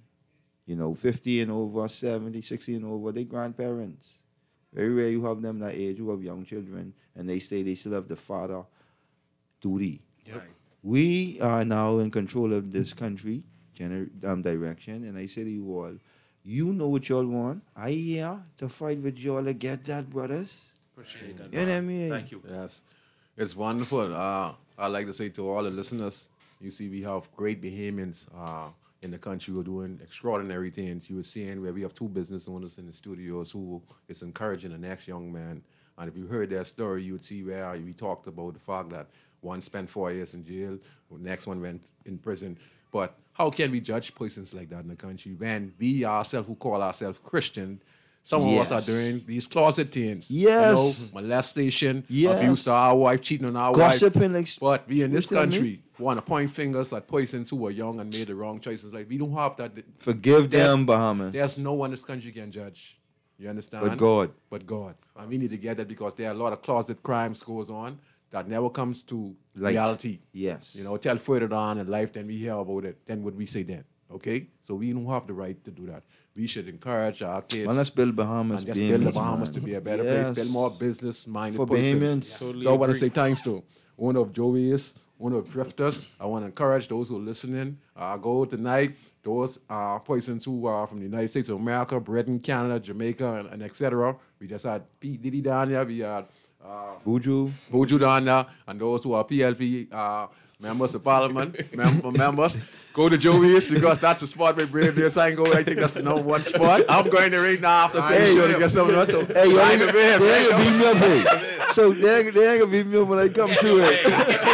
50 and over, 70, 60 and over, they grandparents. Very rare you have them that age who have young children and they still have the father duty. Yep. We are now in control of this country, direction, and I say to you all, you know what y'all want. I here to fight with y'all to get that, brothers. Appreciate that. You know what I mean? Thank you. Yes, it's wonderful. I'd like to say to all the listeners, you see we have great Bahamians in the country who are doing extraordinary things. You were seeing where we have two business owners in the studios who is encouraging the next young man. And if you heard their story, you would see where we talked about the fact that one spent 4 years in jail, the next one went in prison. But how can we judge persons like that in the country when we ourselves, who call ourselves Christian, some of us are doing these closet things? Yes. Molestation, Yes. abuse to our wife, cheating on our Gossiping, wife. But we in this you tell me? country want to point fingers at persons who were young and made the wrong choices. Like, we don't have that. Forgive There's- them, Bahamas. There's no one in this country can judge. You understand? But God. But God. And we need to get that because there are a lot of closet crimes goes on that never comes to Light. reality. Yes. Till further on in life, then we hear about it. Then what we say then. Okay? So we don't have the right to do that. We should encourage our kids. Man, let's build Bahamas. And just build the Bahamians, Bahamas man. to be a better Yes. place. Build more business-minded For persons. Bahamians. Totally So I want to agree. say thanks to one of Joey's, one of Drifters. I want to encourage those who are listening. Go tonight. Those are persons who are from the United States of America, Britain, Canada, Jamaica, and etc. We just had P. Diddy down there. We had Buju down there. And those who are PLP members of parliament, members, go to Joey's because that's a spot where Brave Bear Sign go. I think that's the number one spot. I'm going there right now after finish show to get some of so Hey, y'all ain't gonna beat me up, hey. So they ain't gonna beat me up when I come to it.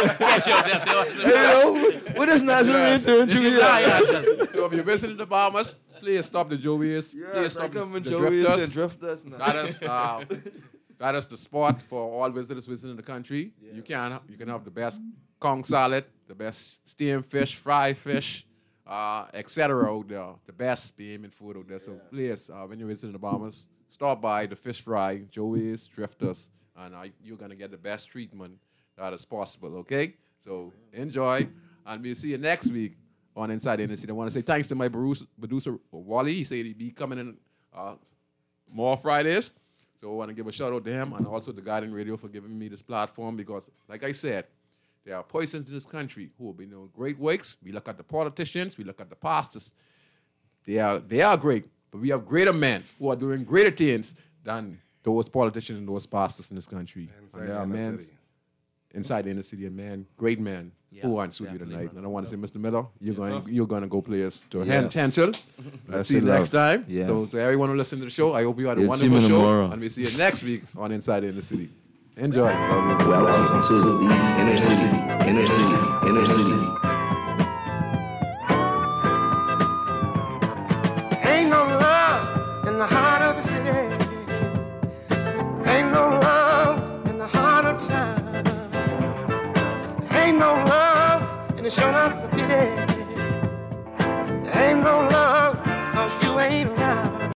What is Nazarene doing to me? So if you're visiting the Bahamas, please stop the Joey's. Please Yes, I stop come the in Joey's Drifters. and Drifters. now. That is the spot for all visitors visiting the country. You can have the best Kong salad, the best steamed fish, fried fish, etc. out there. The best Bahamian food out there. So please, when you're visiting the Bahamas, stop by the Fish Fry, Joey's, Drifters, and you're gonna get the best treatment that is possible. Okay? So enjoy, and we'll see you next week on Inside the Inner City. I want to say thanks to my producer Wally. He said he'd be coming in more Fridays. So I want to give a shout out to him and also to Guardian Radio for giving me this platform because, like I said, there are persons in this country who have been doing great works. We look at the politicians, we look at the pastors. They are great, but we have greater men who are doing greater things than those politicians and those pastors in this country. And there are men inside the inner city, and man, great men who are in studio tonight. And I want to say, Mr. Miller, you're going to go play us to Hensel. Let's see you next time. Yeah. So to everyone who listens to the show, I hope you had a wonderful show. And we'll see you next week on Inside the Inner City. Enjoy. Welcome to the inner city, inner city, inner city.